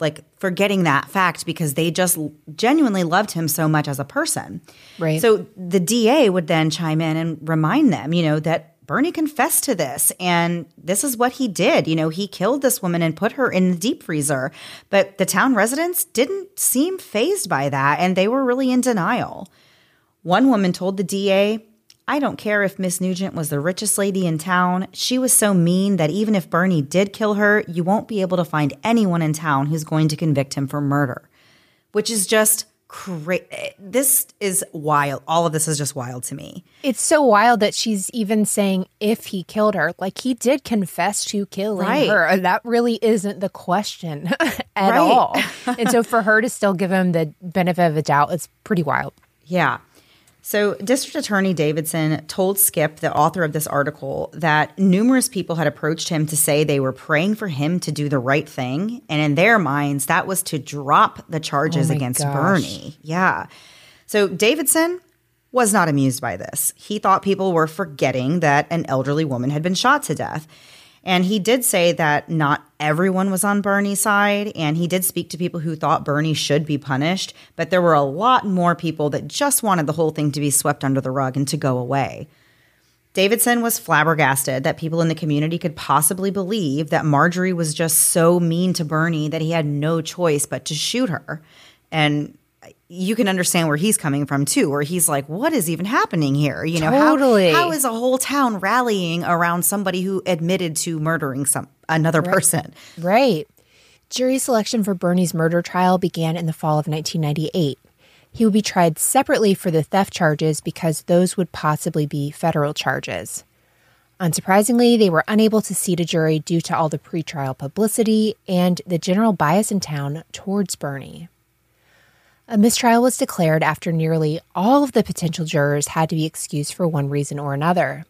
that fact because they just genuinely loved him so much as a person. Right. So the DA would then chime in and remind them, that Bernie confessed to this, and this is what he did. He killed this woman and put her in the deep freezer. But the town residents didn't seem fazed by that, and they were really in denial. One woman told the DA, "I don't care if Miss Nugent was the richest lady in town. She was so mean that even if Bernie did kill her, you won't be able to find anyone in town who's going to convict him for murder," which is just crazy. This is wild. All of this is just wild to me. It's so wild that she's even saying if he killed her. Like, he did confess to killing her. That really isn't the question at all. And so for her to still give him the benefit of the doubt, it's pretty wild. Yeah. So District Attorney Davidson told Skip, the author of this article, that numerous people had approached him to say they were praying for him to do the right thing. And in their minds, that was to drop the charges against Bernie. Yeah. So Davidson was not amused by this. He thought people were forgetting that an elderly woman had been shot to death. And he did say that not everyone was on Bernie's side, and he did speak to people who thought Bernie should be punished, but there were a lot more people that just wanted the whole thing to be swept under the rug and to go away. Davidson was flabbergasted that people in the community could possibly believe that Marjorie was just so mean to Bernie that he had no choice but to shoot her. And you can understand where he's coming from too, where he's like, what is even happening here? You know, Totally. how is a whole town rallying around somebody who admitted to murdering another person? Right. Jury selection for Bernie's murder trial began in the fall of 1998. He would be tried separately for the theft charges because those would possibly be federal charges. Unsurprisingly, they were unable to seat a jury due to all the pretrial publicity and the general bias in town towards Bernie. A mistrial was declared after nearly all of the potential jurors had to be excused for one reason or another.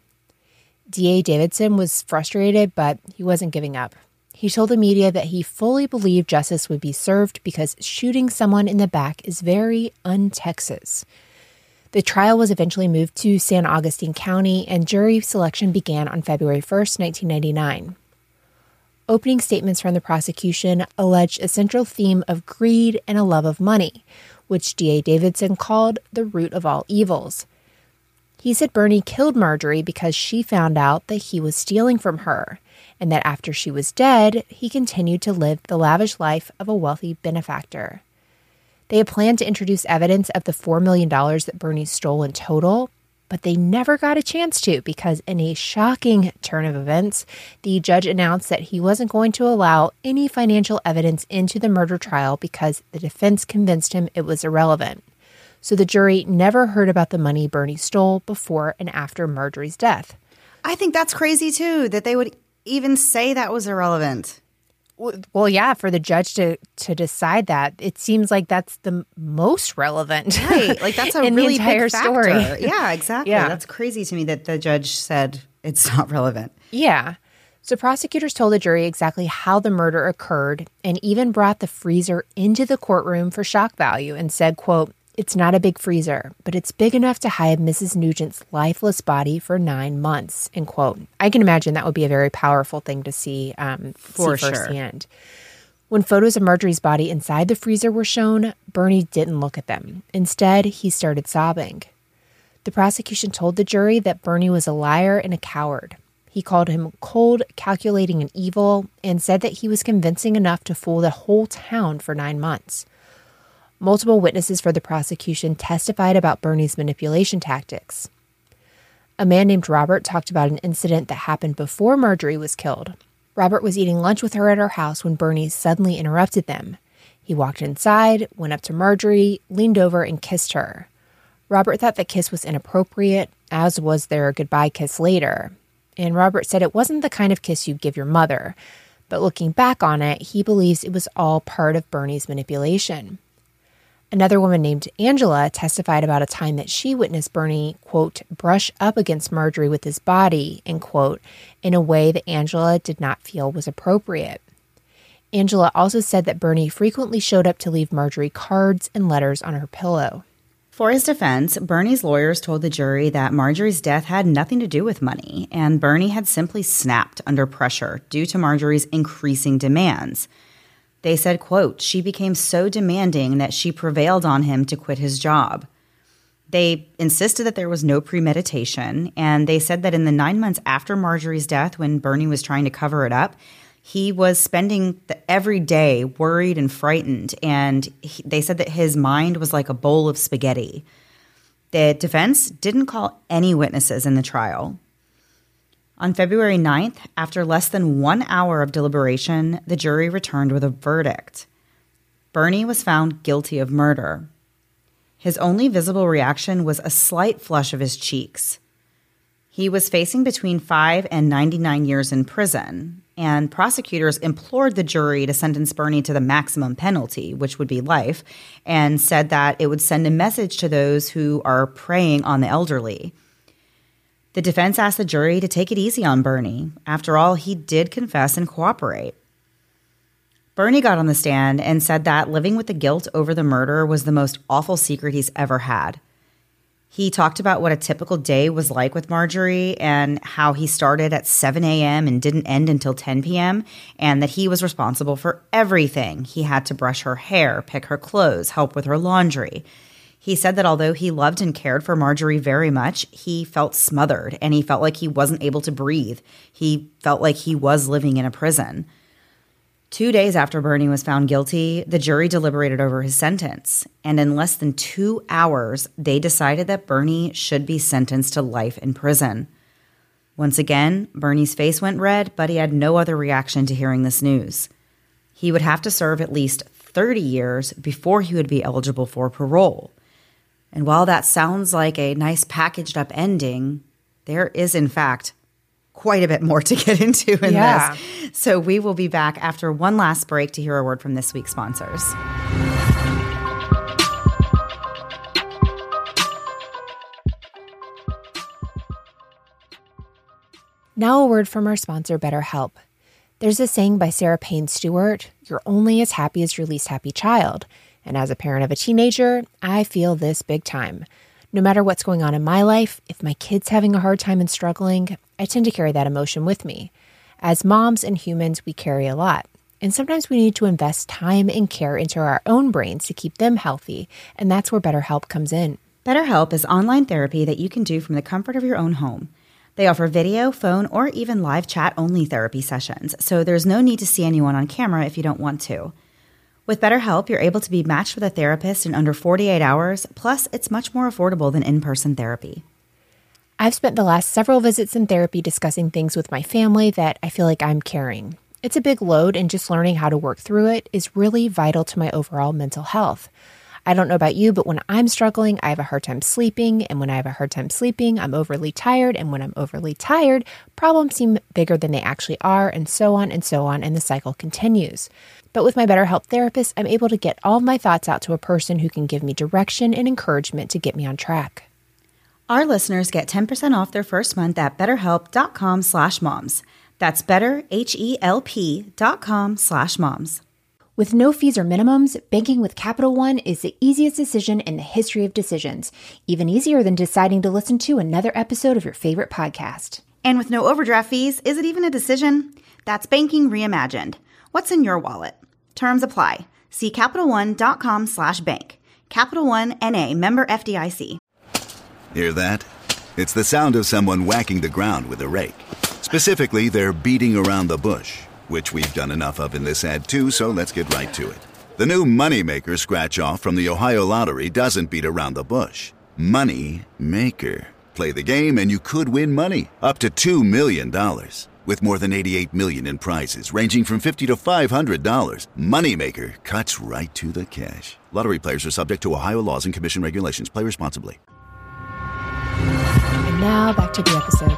DA Davidson was frustrated, but he wasn't giving up. He told the media that he fully believed justice would be served because shooting someone in the back is very un-Texas. The trial was eventually moved to San Augustine County, and jury selection began on February 1st, 1999. Opening statements from the prosecution alleged a central theme of greed and a love of money, which DA Davidson called the root of all evils. He said Bernie killed Marjorie because she found out that he was stealing from her, and that after she was dead, he continued to live the lavish life of a wealthy benefactor. They had planned to introduce evidence of the $4 million that Bernie stole in total, but they never got a chance to because in a shocking turn of events, the judge announced that he wasn't going to allow any financial evidence into the murder trial because the defense convinced him it was irrelevant. So the jury never heard about the money Bernie stole before and after Marjorie's death. I think that's crazy, too, that they would even say that was irrelevant. Well, yeah, for the judge to decide that, it seems like that's the most relevant. Right. Like, that's a in really the entire big factor. Story. Yeah, exactly. Yeah. That's crazy to me that the judge said it's not relevant. Yeah. So prosecutors told the jury exactly how the murder occurred and even brought the freezer into the courtroom for shock value and said, quote, "It's not a big freezer, but it's big enough to hide Mrs. Nugent's lifeless body for 9 months," end quote. I can imagine that would be a very powerful thing to see, For sure. firsthand. When photos of Marjorie's body inside the freezer were shown, Bernie didn't look at them. Instead, he started sobbing. The prosecution told the jury that Bernie was a liar and a coward. He called him cold, calculating, and evil, and said that he was convincing enough to fool the whole town for 9 months. Multiple witnesses for the prosecution testified about Bernie's manipulation tactics. A man named Robert talked about an incident that happened before Marjorie was killed. Robert was eating lunch with her at her house when Bernie suddenly interrupted them. He walked inside, went up to Marjorie, leaned over, and kissed her. Robert thought the kiss was inappropriate, as was their goodbye kiss later. And Robert said it wasn't the kind of kiss you'd give your mother, but looking back on it, he believes it was all part of Bernie's manipulation. Another woman named Angela testified about a time that she witnessed Bernie, quote, brush up against Marjorie with his body, end quote, in a way that Angela did not feel was appropriate. Angela also said that Bernie frequently showed up to leave Marjorie cards and letters on her pillow. For his defense, Bernie's lawyers told the jury that Marjorie's death had nothing to do with money, and Bernie had simply snapped under pressure due to Marjorie's increasing demands. They said, quote, "She became so demanding that she prevailed on him to quit his job." They insisted that there was no premeditation, and they said that in the 9 months after Marjorie's death, when Bernie was trying to cover it up, he was spending every day worried and frightened, and they said that his mind was like a bowl of spaghetti. The defense didn't call any witnesses in the trial. On February 9th, after less than 1 hour of deliberation, the jury returned with a verdict. Bernie was found guilty of murder. His only visible reaction was a slight flush of his cheeks. He was facing between 5 and 99 years in prison, and prosecutors implored the jury to sentence Bernie to the maximum penalty, which would be life, and said that it would send a message to those who are preying on the elderly. The defense asked the jury to take it easy on Bernie. After all, he did confess and cooperate. Bernie got on the stand and said that living with the guilt over the murder was the most awful secret he's ever had. He talked about what a typical day was like with Marjorie and how he started at 7 a.m. and didn't end until 10 p.m., and that he was responsible for everything. He had to brush her hair, pick her clothes, help with her laundry. He said that although he loved and cared for Marjorie very much, he felt smothered and he felt like he wasn't able to breathe. He felt like he was living in a prison. 2 days after Bernie was found guilty, the jury deliberated over his sentence. And in less than 2 hours, they decided that Bernie should be sentenced to life in prison. Once again, Bernie's face went red, but he had no other reaction to hearing this news. He would have to serve at least 30 years before he would be eligible for parole. And while that sounds like a nice packaged up ending, there is, in fact, quite a bit more to get into in this. So we will be back after one last break to hear a word from this week's sponsors. Now a word from our sponsor, BetterHelp. There's a saying by Sarah Payne Stewart, "You're only as happy as your least happy child." And as a parent of a teenager, I feel this big time. No matter what's going on in my life, if my kid's having a hard time and struggling, I tend to carry that emotion with me. As moms and humans, we carry a lot. And sometimes we need to invest time and care into our own brains to keep them healthy. And that's where BetterHelp comes in. BetterHelp is online therapy that you can do from the comfort of your own home. They offer video, phone, or even live chat-only therapy sessions, so there's no need to see anyone on camera if you don't want to. With BetterHelp, you're able to be matched with a therapist in under 48 hours, plus it's much more affordable than in-person therapy. I've spent the last several visits in therapy discussing things with my family that I feel like I'm carrying. It's a big load, and just learning how to work through it is really vital to my overall mental health. I don't know about you, but when I'm struggling, I have a hard time sleeping. And when I have a hard time sleeping, I'm overly tired. And when I'm overly tired, problems seem bigger than they actually are, and so on and so on. And the cycle continues. But with my BetterHelp therapist, I'm able to get all of my thoughts out to a person who can give me direction and encouragement to get me on track. Our listeners get 10% off their first month at betterhelp.com/moms. That's betterhelp.com/moms. With no fees or minimums, banking with Capital One is the easiest decision in the history of decisions. Even easier than deciding to listen to another episode of your favorite podcast. And with no overdraft fees, is it even a decision? That's banking reimagined. What's in your wallet? Terms apply. See CapitalOne.com/bank. Capital One N.A. member FDIC. Hear that? It's the sound of someone whacking the ground with a rake. Specifically, they're beating around the bush, which we've done enough of in this ad too, so let's get right to it. The new Moneymaker scratch-off from the Ohio Lottery doesn't beat around the bush. Money Maker. Play the game and you could win money, up to $2 million. With more than $88 million in prizes, ranging from $50 to $500, Moneymaker cuts right to the cash. Lottery players are subject to Ohio laws and commission regulations. Play responsibly. And now back to the episode.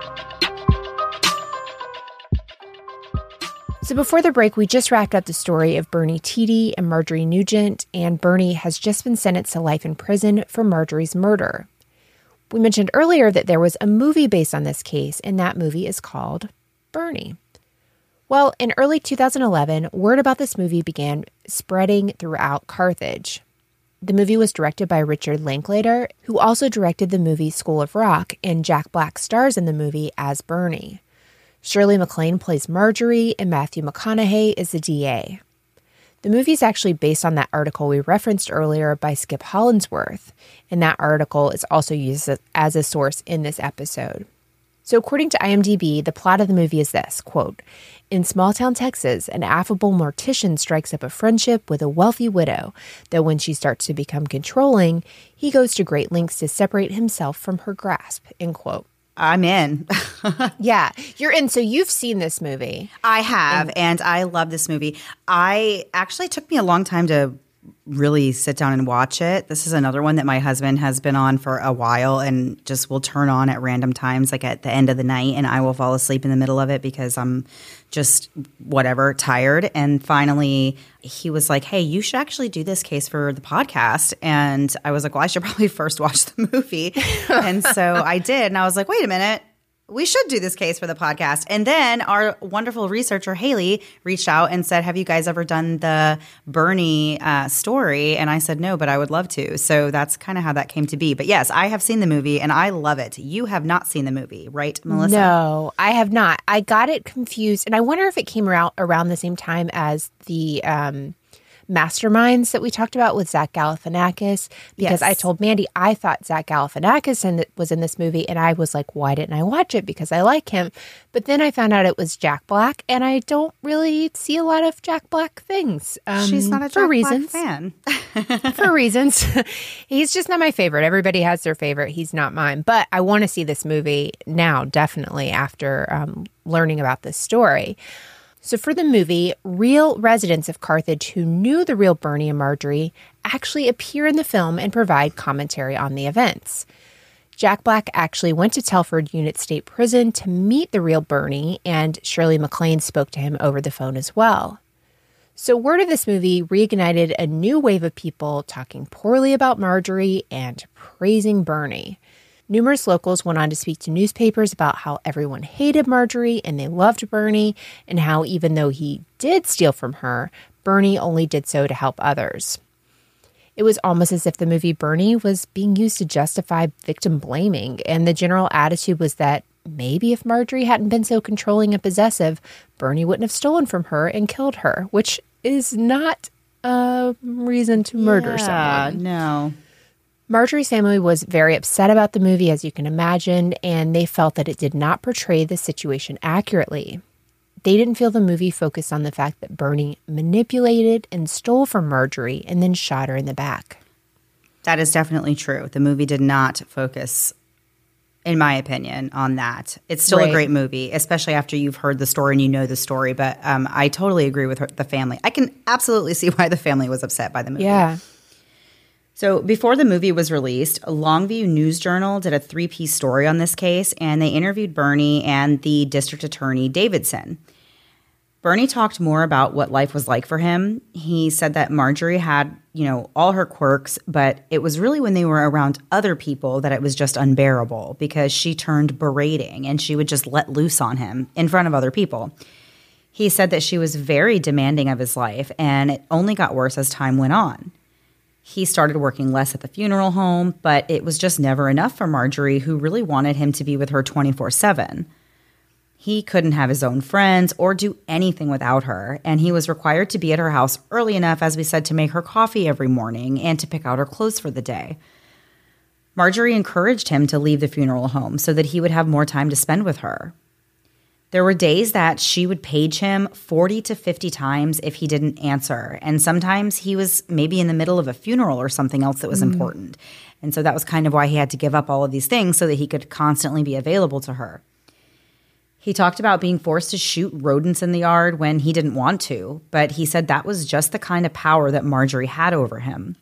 So before the break, we just wrapped up the story of Bernie Tiede and Marjorie Nugent, and Bernie has just been sentenced to life in prison for Marjorie's murder. We mentioned earlier that there was a movie based on this case, and that movie is called Bernie. Well, in early 2011, word about this movie began spreading throughout Carthage. The movie was directed by Richard Linklater, who also directed the movie School of Rock, and Jack Black stars in the movie as Bernie. Shirley MacLaine plays Marjorie, and Matthew McConaughey is the DA. The movie is actually based on that article we referenced earlier by Skip Hollandsworth, and that article is also used as a source in this episode. So according to IMDb, the plot of the movie is this, quote, "In small-town Texas, an affable mortician strikes up a friendship with a wealthy widow, though when she starts to become controlling, he goes to great lengths to separate himself from her grasp," end quote. I'm in. Yeah, you're in. So you've seen this movie. I have, and I love this movie. It took me a long time to really sit down and watch it. This is another one that my husband has been on for a while and just will turn on at random times, like at the end of the night, and I will fall asleep in the middle of it because I'm just tired. And finally, he was like, "Hey, you should actually do this case for the podcast." And I was like, "Well, I should probably first watch the movie." And so I did. And I was like, "Wait a minute. We should do this case for the podcast." And then our wonderful researcher, Haley, reached out and said, "Have you guys ever done the Bernie story?" And I said, "No, but I would love to." So that's kind of how that came to be. But yes, I have seen the movie and I love it. You have not seen the movie, right, Melissa? No, I have not. I got it confused. And I wonder if it came around the same time as the Masterminds that we talked about with Zach Galifianakis, because I told Mandy I thought Zach Galifianakis was in this movie, and I was like, why didn't I watch it? Because I like him. But then I found out it was Jack Black, and I don't really see a lot of Jack Black things. She's not a Jack Black fan. For reasons. He's just not my favorite. Everybody has their favorite. He's not mine. But I want to see this movie now, definitely, after learning about this story. So for the movie, real residents of Carthage who knew the real Bernie and Marjorie actually appear in the film and provide commentary on the events. Jack Black actually went to Telford Unit State Prison to meet the real Bernie, and Shirley MacLaine spoke to him over the phone as well. So word of this movie reignited a new wave of people talking poorly about Marjorie and praising Bernie. Numerous locals went on to speak to newspapers about how everyone hated Marjorie and they loved Bernie, and how even though he did steal from her, Bernie only did so to help others. It was almost as if the movie Bernie was being used to justify victim blaming, and the general attitude was that maybe if Marjorie hadn't been so controlling and possessive, Bernie wouldn't have stolen from her and killed her, which is not a reason to murder someone. No. Marjorie's family was very upset about the movie, as you can imagine, and they felt that it did not portray the situation accurately. They didn't feel the movie focused on the fact that Bernie manipulated and stole from Marjorie and then shot her in the back. That is definitely true. The movie did not focus, in my opinion, on that. It's still a great movie, especially after you've heard the story and you know the story. But I totally agree with the family. I can absolutely see why the family was upset by the movie. Yeah. So before the movie was released, Longview News Journal did a 3-piece story on this case, and they interviewed Bernie and the district attorney, Davidson. Bernie talked more about what life was like for him. He said that Marjorie had, all her quirks, but it was really when they were around other people that it was just unbearable, because she turned berating and she would just let loose on him in front of other people. He said that she was very demanding of his life, and it only got worse as time went on. He started working less at the funeral home, but it was just never enough for Marjorie, who really wanted him to be with her 24/7. He couldn't have his own friends or do anything without her, and he was required to be at her house early enough, as we said, to make her coffee every morning and to pick out her clothes for the day. Marjorie encouraged him to leave the funeral home so that he would have more time to spend with her. There were days that she would page him 40 to 50 times if he didn't answer. And sometimes he was maybe in the middle of a funeral or something else that was important. And so that was kind of why he had to give up all of these things, so that he could constantly be available to her. He talked about being forced to shoot rodents in the yard when he didn't want to, but he said that was just the kind of power that Marjorie had over him.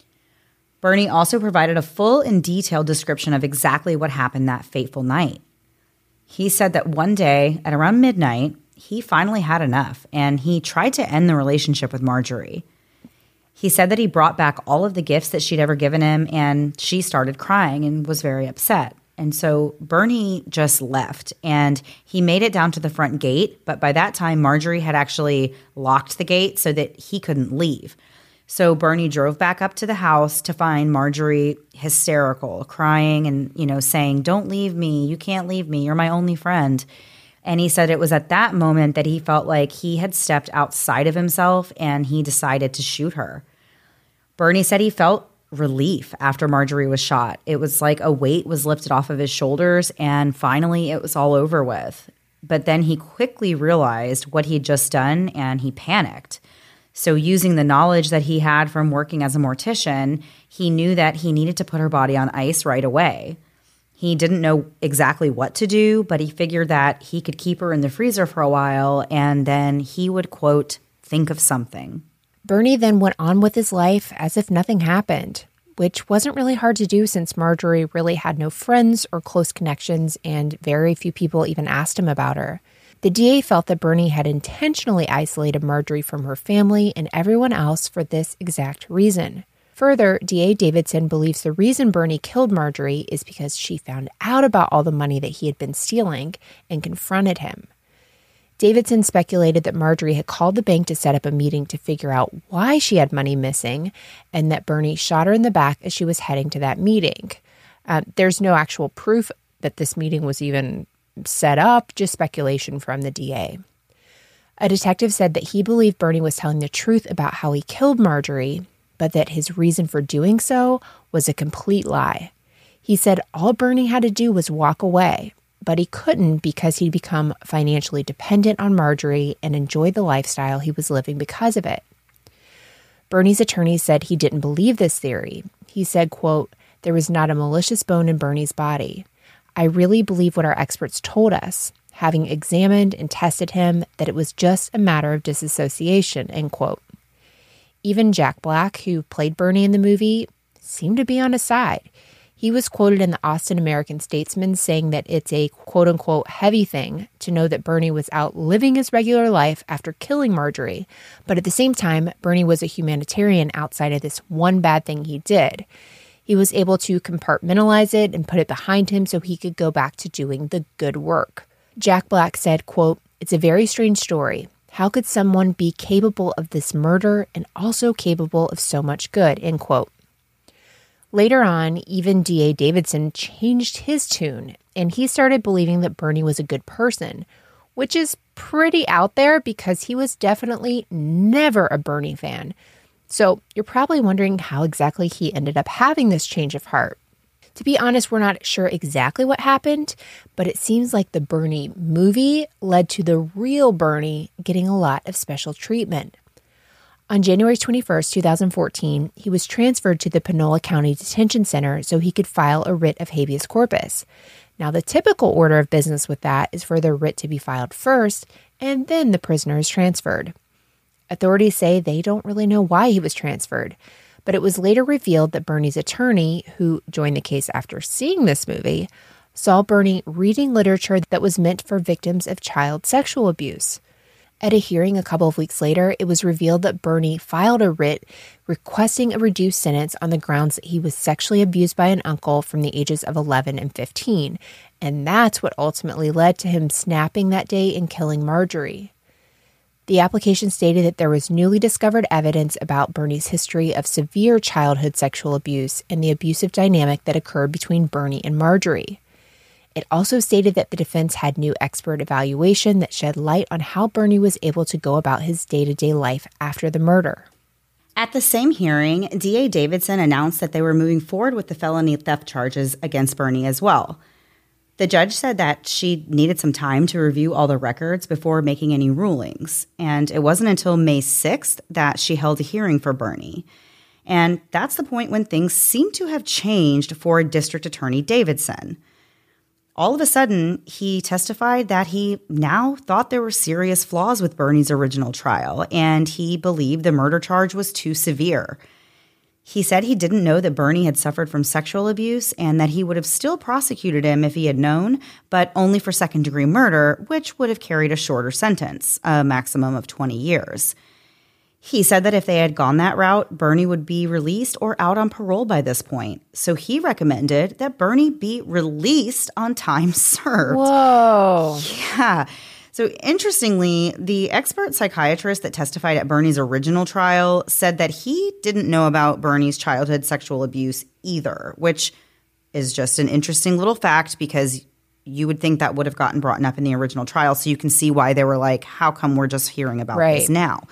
Bernie also provided a full and detailed description of exactly what happened that fateful night. He said that one day at around midnight, he finally had enough, and he tried to end the relationship with Marjorie. He said that he brought back all of the gifts that she'd ever given him, and she started crying and was very upset. And so Bernie just left, and he made it down to the front gate, but by that time, Marjorie had actually locked the gate so that he couldn't leave. So Bernie drove back up to the house to find Marjorie hysterical, crying and, saying, "Don't leave me. You can't leave me. You're my only friend." And he said it was at that moment that he felt like he had stepped outside of himself, and he decided to shoot her. Bernie said he felt relief after Marjorie was shot. It was like a weight was lifted off of his shoulders, and finally it was all over with. But then he quickly realized what he had just done, and he panicked. So using the knowledge that he had from working as a mortician, he knew that he needed to put her body on ice right away. He didn't know exactly what to do, but he figured that he could keep her in the freezer for a while, and then he would, quote, think of something. Bernie then went on with his life as if nothing happened, which wasn't really hard to do since Marjorie really had no friends or close connections, and very few people even asked him about her. The DA felt that Bernie had intentionally isolated Marjorie from her family and everyone else for this exact reason. Further, DA Davidson believes the reason Bernie killed Marjorie is because she found out about all the money that he had been stealing and confronted him. Davidson speculated that Marjorie had called the bank to set up a meeting to figure out why she had money missing, and that Bernie shot her in the back as she was heading to that meeting. There's no actual proof that this meeting was even set up, just speculation from the DA. A detective said that he believed Bernie was telling the truth about how he killed Marjorie, but that his reason for doing so was a complete lie. He said all Bernie had to do was walk away, but he couldn't because he'd become financially dependent on Marjorie and enjoyed the lifestyle he was living because of it. Bernie's attorney said he didn't believe this theory. He said, quote, "There was not a malicious bone in Bernie's body. I really believe what our experts told us, having examined and tested him, that it was just a matter of disassociation," end quote. Even Jack Black, who played Bernie in the movie, seemed to be on his side. He was quoted in the Austin American-Statesman saying that it's a quote-unquote heavy thing to know that Bernie was out living his regular life after killing Marjorie, but at the same time, Bernie was a humanitarian outside of this one bad thing he did. He was able to compartmentalize it and put it behind him so he could go back to doing the good work. Jack Black said, quote, "It's a very strange story. How could someone be capable of this murder and also capable of so much good?" End quote. Later on, even D.A. Davidson changed his tune, and he started believing that Bernie was a good person, which is pretty out there because he was definitely never a Bernie fan. So you're probably wondering how exactly he ended up having this change of heart. To be honest, we're not sure exactly what happened, but it seems like the Bernie movie led to the real Bernie getting a lot of special treatment. On January 21st, 2014, he was transferred to the Panola County Detention Center so he could file a writ of habeas corpus. Now, the typical order of business with that is for the writ to be filed first, and then the prisoner is transferred. Authorities say they don't really know why he was transferred, but it was later revealed that Bernie's attorney, who joined the case after seeing this movie, saw Bernie reading literature that was meant for victims of child sexual abuse. At a hearing a couple of weeks later, it was revealed that Bernie filed a writ requesting a reduced sentence on the grounds that he was sexually abused by an uncle from the ages of 11 and 15, and that's what ultimately led to him snapping that day and killing Marjorie. The application stated that there was newly discovered evidence about Bernie's history of severe childhood sexual abuse and the abusive dynamic that occurred between Bernie and Marjorie. It also stated that the defense had new expert evaluation that shed light on how Bernie was able to go about his day-to-day life after the murder. At the same hearing, D.A. Davidson announced that they were moving forward with the felony theft charges against Bernie as well. The judge said that she needed some time to review all the records before making any rulings, and it wasn't until May 6th that she held a hearing for Bernie. And that's the point when things seem to have changed for District Attorney Davidson. All of a sudden, he testified that he now thought there were serious flaws with Bernie's original trial, and he believed the murder charge was too severe. He said he didn't know that Bernie had suffered from sexual abuse and that he would have still prosecuted him if he had known, but only for second-degree murder, which would have carried a shorter sentence, a maximum of 20 years. He said that if they had gone that route, Bernie would be released or out on parole by this point. So he recommended that Bernie be released on time served. Whoa. Yeah. So interestingly, the expert psychiatrist that testified at Bernie's original trial said that he didn't know about Bernie's childhood sexual abuse either, which is just an interesting little fact because you would think that would have gotten brought up in the original trial. So you can see why they were like, how come we're just hearing about this now?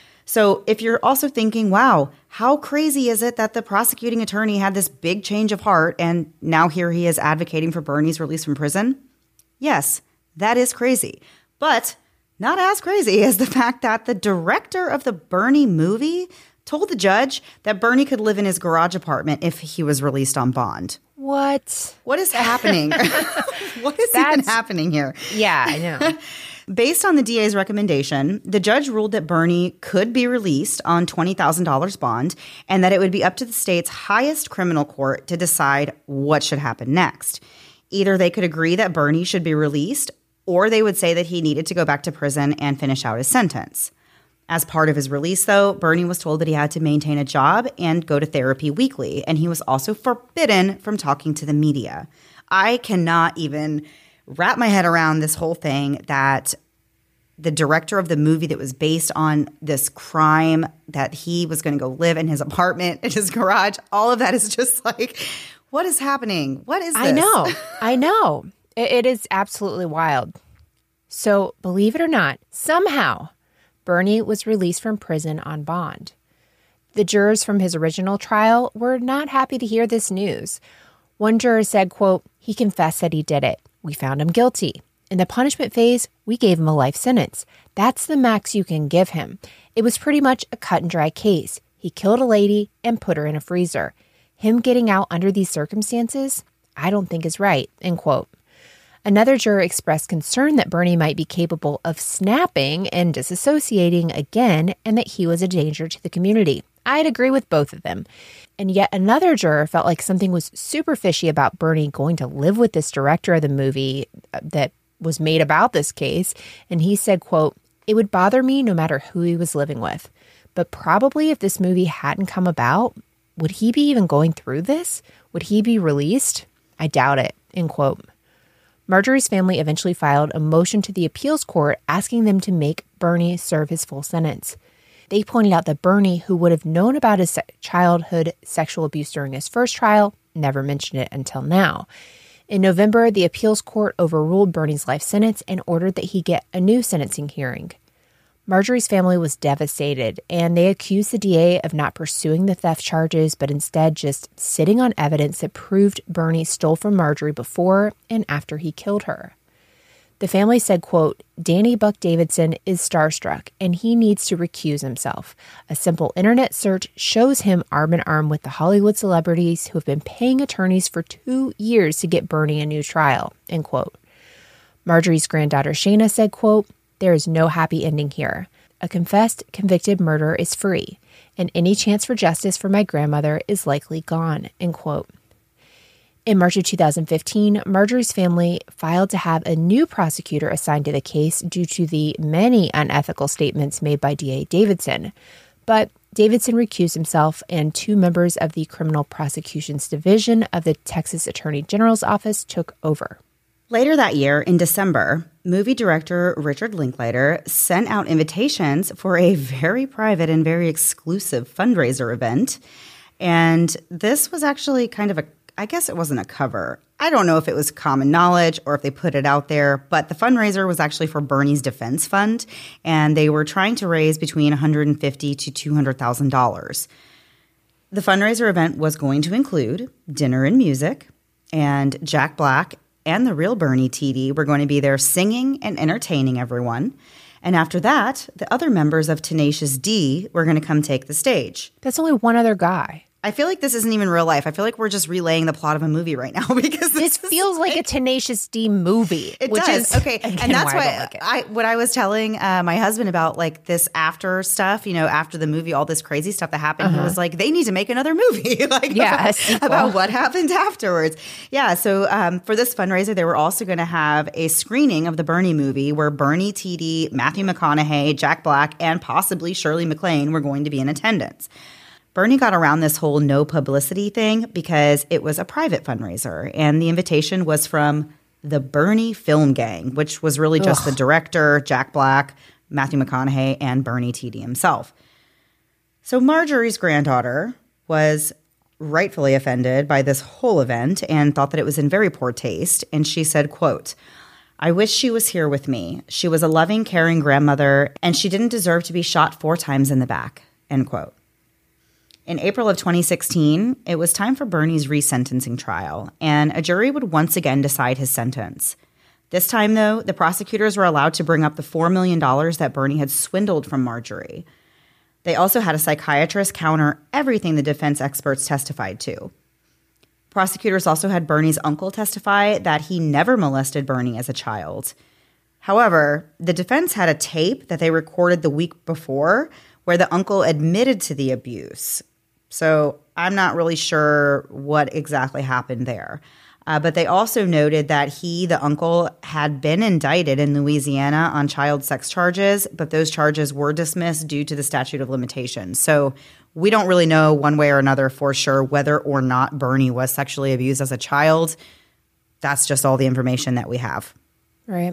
So if you're also thinking, wow, how crazy is it that the prosecuting attorney had this big change of heart and now here he is advocating for Bernie's release from prison? Yes, that is crazy. But not as crazy as the fact that the director of the Bernie movie told the judge that Bernie could live in his garage apartment if he was released on bond. What? What is happening? What is even happening here? Yeah, I know. Based on the DA's recommendation, the judge ruled that Bernie could be released on $20,000 bond and that it would be up to the state's highest criminal court to decide what should happen next. Either they could agree that Bernie should be released or they would say that he needed to go back to prison and finish out his sentence. As part of his release, though, Bernie was told that he had to maintain a job and go to therapy weekly, and he was also forbidden from talking to the media. I cannot even wrap my head around this whole thing that the director of the movie that was based on this crime, that he was going to go live in his apartment, in his garage, all of that is just like, what is happening? What is this? I know. It is absolutely wild. So, believe it or not, somehow Bernie was released from prison on bond. The jurors from his original trial were not happy to hear this news. One juror said, quote, "He confessed that he did it. We found him guilty. In the punishment phase, we gave him a life sentence. That's the max you can give him. It was pretty much a cut and dry case. He killed a lady and put her in a freezer. Him getting out under these circumstances, I don't think is right," end quote. Another juror expressed concern that Bernie might be capable of snapping and disassociating again, and that he was a danger to the community. I'd agree with both of them. And yet another juror felt like something was super fishy about Bernie going to live with this director of the movie that was made about this case. And he said, quote, "It would bother me no matter who he was living with. But probably if this movie hadn't come about, would he be even going through this? Would he be released? I doubt it," end quote. Marjorie's family eventually filed a motion to the appeals court asking them to make Bernie serve his full sentence. They pointed out that Bernie, who would have known about his childhood sexual abuse during his first trial, never mentioned it until now. In November, the appeals court overruled Bernie's life sentence and ordered that he get a new sentencing hearing. Marjorie's family was devastated, and they accused the DA of not pursuing the theft charges, but instead just sitting on evidence that proved Bernie stole from Marjorie before and after he killed her. The family said, quote, "Danny Buck Davidson is starstruck, and he needs to recuse himself. A simple internet search shows him arm in arm with the Hollywood celebrities who have been paying attorneys for 2 years to get Bernie a new trial," end quote. Marjorie's granddaughter Shayna said, quote, "There is no happy ending here. A confessed, convicted murderer is free, and any chance for justice for my grandmother is likely gone," end quote. In March of 2015, Marjorie's family filed to have a new prosecutor assigned to the case due to the many unethical statements made by DA Davidson. But Davidson recused himself, and 2 members of the Criminal Prosecutions Division of the Texas Attorney General's office took over. Later that year, in December, movie director Richard Linklater sent out invitations for a very private and very exclusive fundraiser event. And this was actually kind of I guess it wasn't a cover. I don't know if it was common knowledge or if they put it out there, but the fundraiser was actually for Bernie's defense fund, and they were trying to raise between $150,000 to $200,000. The fundraiser event was going to include dinner and music, and Jack Black and the real Bernie TD were going to be there singing and entertaining everyone. And after that, the other members of Tenacious D were going to come take the stage. That's only one other guy. I feel like this isn't even real life. I feel like we're just relaying the plot of a movie right now because this feels like a Tenacious D movie. It which does. Is, okay. again, and that's why what I was telling my husband about, like, this after stuff, you know, after the movie, all this crazy stuff that happened. He was like, they need to make another movie about what happened afterwards. Yeah. So for this fundraiser, they were also going to have a screening of the Bernie movie where Bernie TD, Matthew McConaughey, Jack Black, and possibly Shirley MacLaine were going to be in attendance. Bernie got around this whole no publicity thing because it was a private fundraiser, and the invitation was from the Bernie Film Gang, which was really just the director, Jack Black, Matthew McConaughey, and Bernie TD himself. So Marjorie's granddaughter was rightfully offended by this whole event and thought that it was in very poor taste, and she said, quote, "I wish she was here with me. She was a loving, caring grandmother, and she didn't deserve to be shot 4 times in the back," end quote. In April of 2016, it was time for Bernie's resentencing trial, and a jury would once again decide his sentence. This time, though, the prosecutors were allowed to bring up the $4 million that Bernie had swindled from Marjorie. They also had a psychiatrist counter everything the defense experts testified to. Prosecutors also had Bernie's uncle testify that he never molested Bernie as a child. However, the defense had a tape that they recorded the week before where the uncle admitted to the abuse. So I'm not really sure what exactly happened there. But they also noted that the uncle, had been indicted in Louisiana on child sex charges, but those charges were dismissed due to the statute of limitations. So we don't really know one way or another for sure whether or not Bernie was sexually abused as a child. That's just all the information that we have. Right.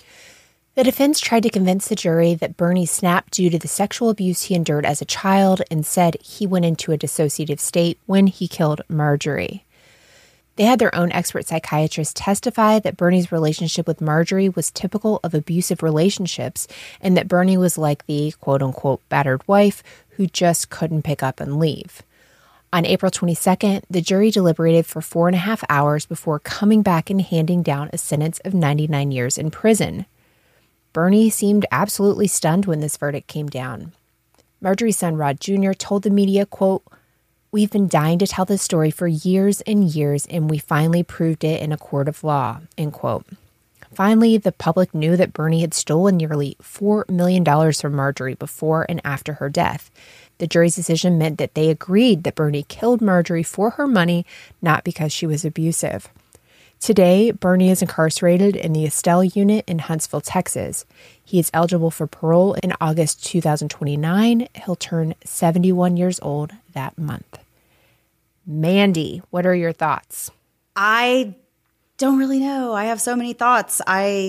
The defense tried to convince the jury that Bernie snapped due to the sexual abuse he endured as a child and said he went into a dissociative state when he killed Marjorie. They had their own expert psychiatrist testify that Bernie's relationship with Marjorie was typical of abusive relationships and that Bernie was like the quote-unquote battered wife who just couldn't pick up and leave. On April 22nd, the jury deliberated for 4.5 hours before coming back and handing down a sentence of 99 years in prison. Bernie seemed absolutely stunned when this verdict came down. Marjorie's son, Rod Jr., told the media, quote, "We've been dying to tell this story for years and years, and we finally proved it in a court of law," end quote. Finally, the public knew that Bernie had stolen nearly $4 million from Marjorie before and after her death. The jury's decision meant that they agreed that Bernie killed Marjorie for her money, not because she was abusive. Today, Bernie is incarcerated in the Estelle unit in Huntsville, Texas. He is eligible for parole in August 2029. He'll turn 71 years old that month. Mandy, what are your thoughts? I don't really know. I have so many thoughts.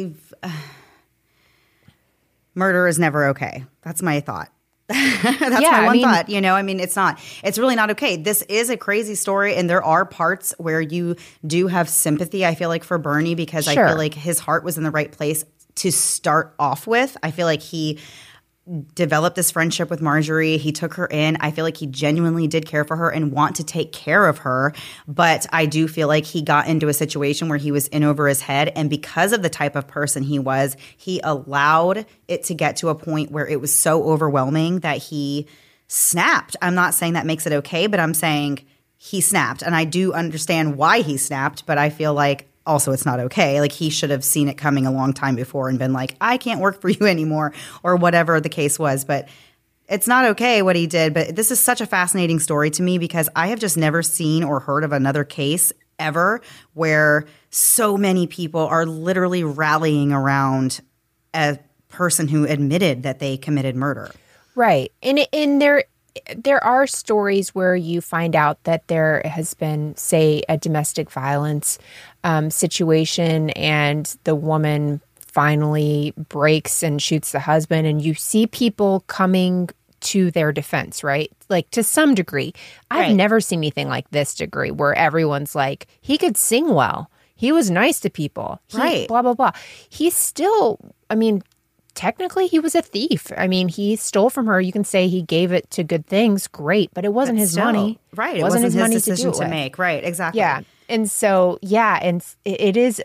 Murder is never okay. That's my thought. That's my one thought. It's really not okay. This is a crazy story, and there are parts where you do have sympathy, I feel like, for Bernie, because I feel like his heart was in the right place to start off with. I feel like he developed this friendship with Marjorie. He took her in. I feel like he genuinely did care for her and want to take care of her. But I do feel like he got into a situation where he was in over his head. And because of the type of person he was, he allowed it to get to a point where it was so overwhelming that he snapped. I'm not saying that makes it okay, but I'm saying he snapped. And I do understand why he snapped, but I feel like also it's not okay. Like, he should have seen it coming a long time before and been like, I can't work for you anymore, or whatever the case was. But it's not okay what he did. But this is such a fascinating story to me because I have just never seen or heard of another case ever where so many people are literally rallying around a person who admitted that they committed murder. Right. And there are stories where you find out that there has been, say, a domestic violence situation, and the woman finally breaks and shoots the husband, and you see people coming to their defense, right? Like, to some degree. I've never seen anything like this degree where everyone's like, he could sing well. He was nice to people. Blah, blah, blah. He's still, technically, he was a thief. He stole from her. You can say he gave it to good things. Great. But it wasn't his money. Right. It wasn't his money decision to make. Right. Exactly. Yeah. And so, and it is,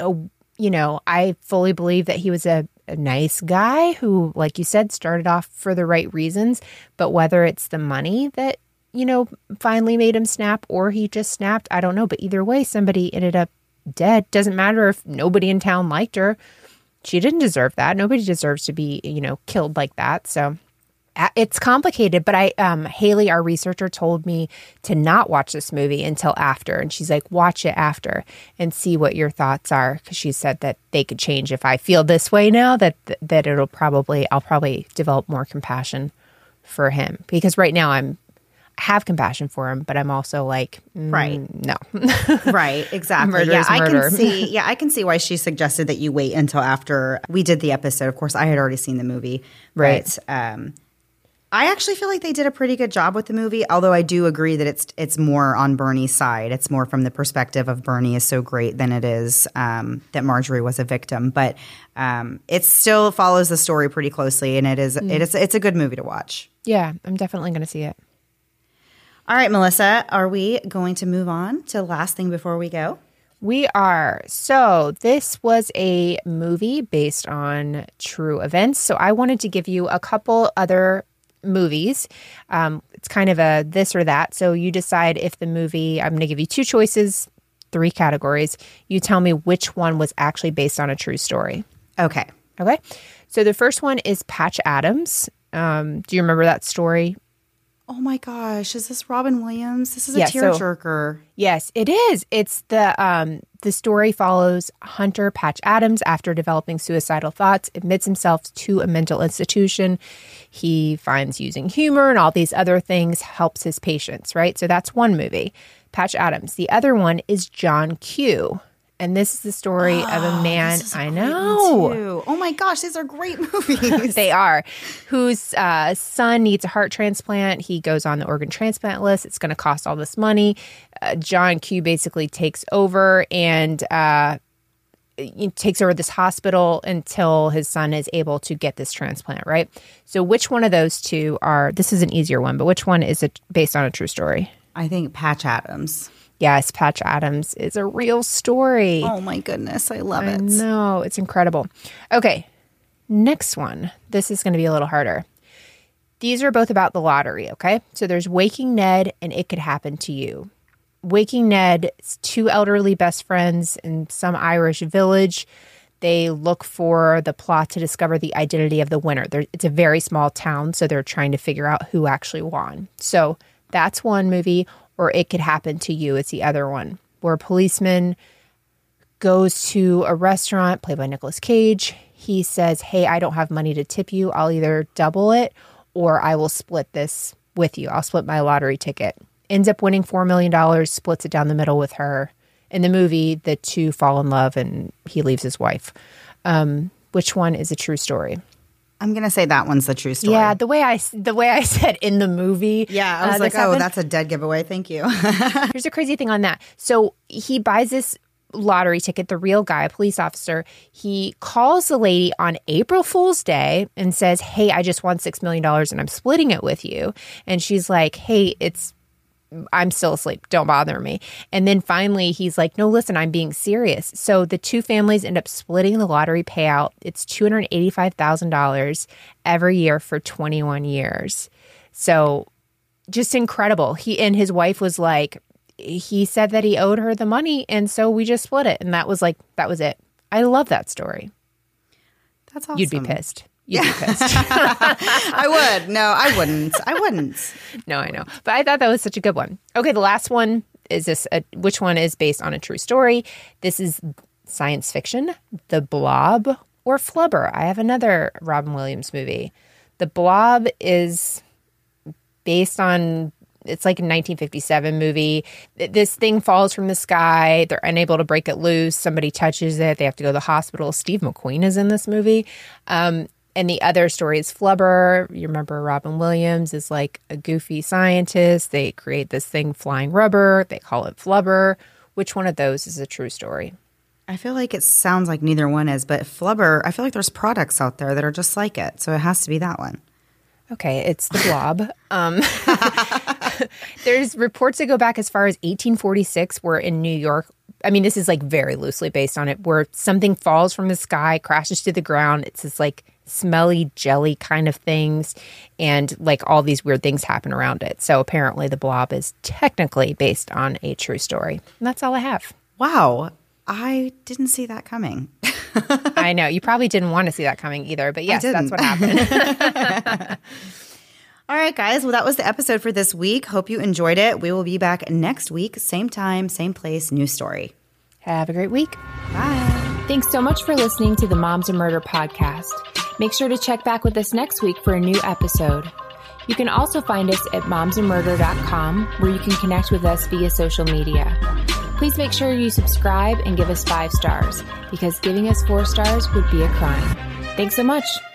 I fully believe that he was a nice guy who, like you said, started off for the right reasons. But whether it's the money that, finally made him snap or he just snapped, I don't know. But either way, somebody ended up dead. Doesn't matter if nobody in town liked her. She didn't deserve that. Nobody deserves to be, killed like that. So it's complicated. But Haley, our researcher, told me to not watch this movie until after. And she's like, watch it after and see what your thoughts are. Because she said that they could change if I feel this way now, that I'll probably develop more compassion for him. Because right now I have compassion for him, but I'm also like, no. Right, exactly. Murder is murder. I can see why she suggested that you wait until after we did the episode. Of course, I had already seen the movie. Right. But I actually feel like they did a pretty good job with the movie, although I do agree that it's more on Bernie's side. It's more from the perspective of Bernie is so great than it is that Marjorie was a victim. But it still follows the story pretty closely, and it's a good movie to watch. Yeah, I'm definitely going to see it. All right, Melissa, are we going to move on to the last thing before we go? We are. So this was a movie based on true events. So I wanted to give you a couple other movies. It's kind of a this or that. So you decide if the movie, I'm going to give you two choices, 3 categories. You tell me which one was actually based on a true story. Okay. So the first one is Patch Adams. Do you remember that story? Oh my gosh, is this Robin Williams? This is a tearjerker. Yes, it is. It's the story follows Hunter Patch Adams after developing suicidal thoughts, admits himself to a mental institution. He finds using humor and all these other things helps his patients, right? So that's one movie, Patch Adams. The other one is John Q. And this is the story of a man, I know. Oh my gosh, these are great movies. They are. Whose son needs a heart transplant. He goes on the organ transplant list. It's going to cost all this money. John Q basically takes over and takes over this hospital until his son is able to get this transplant, right? So which one of those two are, this is an easier one, but which one is it based on a true story? I think Patch Adams. Yes, Patch Adams is a real story. Oh my goodness, I love it. No, it's incredible. Okay, next one. This is going to be a little harder. These are both about the lottery, okay? So there's Waking Ned and It Could Happen to You. Waking Ned's two elderly best friends in some Irish village. They look for the plot to discover the identity of the winner. It's a very small town, so they're trying to figure out who actually won. So that's one movie. Or It Could Happen to You. It's the other one, where a policeman goes to a restaurant, played by Nicolas Cage. He says, hey, I don't have money to tip you. I'll either double it or I will split this with you. I'll split my lottery ticket. Ends up winning $4 million, splits it down the middle with her. In the movie, the two fall in love and he leaves his wife. Which one is a true story? I'm going to say that one's the true story. Yeah, the way I said in the movie. Yeah, I was like, oh, that's a dead giveaway. Thank you. Here's a crazy thing on that. So he buys this lottery ticket, the real guy, a police officer. He calls the lady on April Fool's Day and says, hey, I just won $6 million and I'm splitting it with you. And she's like, hey, I'm still asleep. Don't bother me. And then finally, he's like, no, listen, I'm being serious. So the two families end up splitting the lottery payout. It's $285,000 every year for 21 years. So just incredible. He and his wife was like, he said that he owed her the money. And so we just split it. And that was it. I love that story. That's awesome. You'd be pissed. You'd be pissed. I would. No, I wouldn't. No, I know. But I thought that was such a good one. Okay, the last one is this. Which one is based on a true story? This is science fiction. The Blob or Flubber. I have another Robin Williams movie. The Blob is based on, it's like a 1957 movie. This thing falls from the sky. They're unable to break it loose. Somebody touches it. They have to go to the hospital. Steve McQueen is in this movie. And the other story is Flubber. You remember Robin Williams is like a goofy scientist. They create this thing, flying rubber. They call it Flubber. Which one of those is a true story? I feel like it sounds like neither one is, but Flubber, I feel like there's products out there that are just like it. So it has to be that one. Okay, it's the Blob. There's reports that go back as far as 1846 where in New York, I mean, this is like very loosely based on it, where something falls from the sky, crashes to the ground. It's this like smelly jelly kind of things, and like all these weird things happen around it. So apparently the Blob is technically based on a true story. And that's all I have. Wow. I didn't see that coming. I know. You probably didn't want to see that coming either, but yes, that's what happened. All right, guys. Well, that was the episode for this week. Hope you enjoyed it. We will be back next week. Same time, same place, new story. Have a great week. Bye. Thanks so much for listening to the Moms and Murder podcast. Make sure to check back with us next week for a new episode. You can also find us at momsandmurder.com, where you can connect with us via social media. Please make sure you subscribe and give us 5 stars, because giving us 4 stars would be a crime. Thanks so much.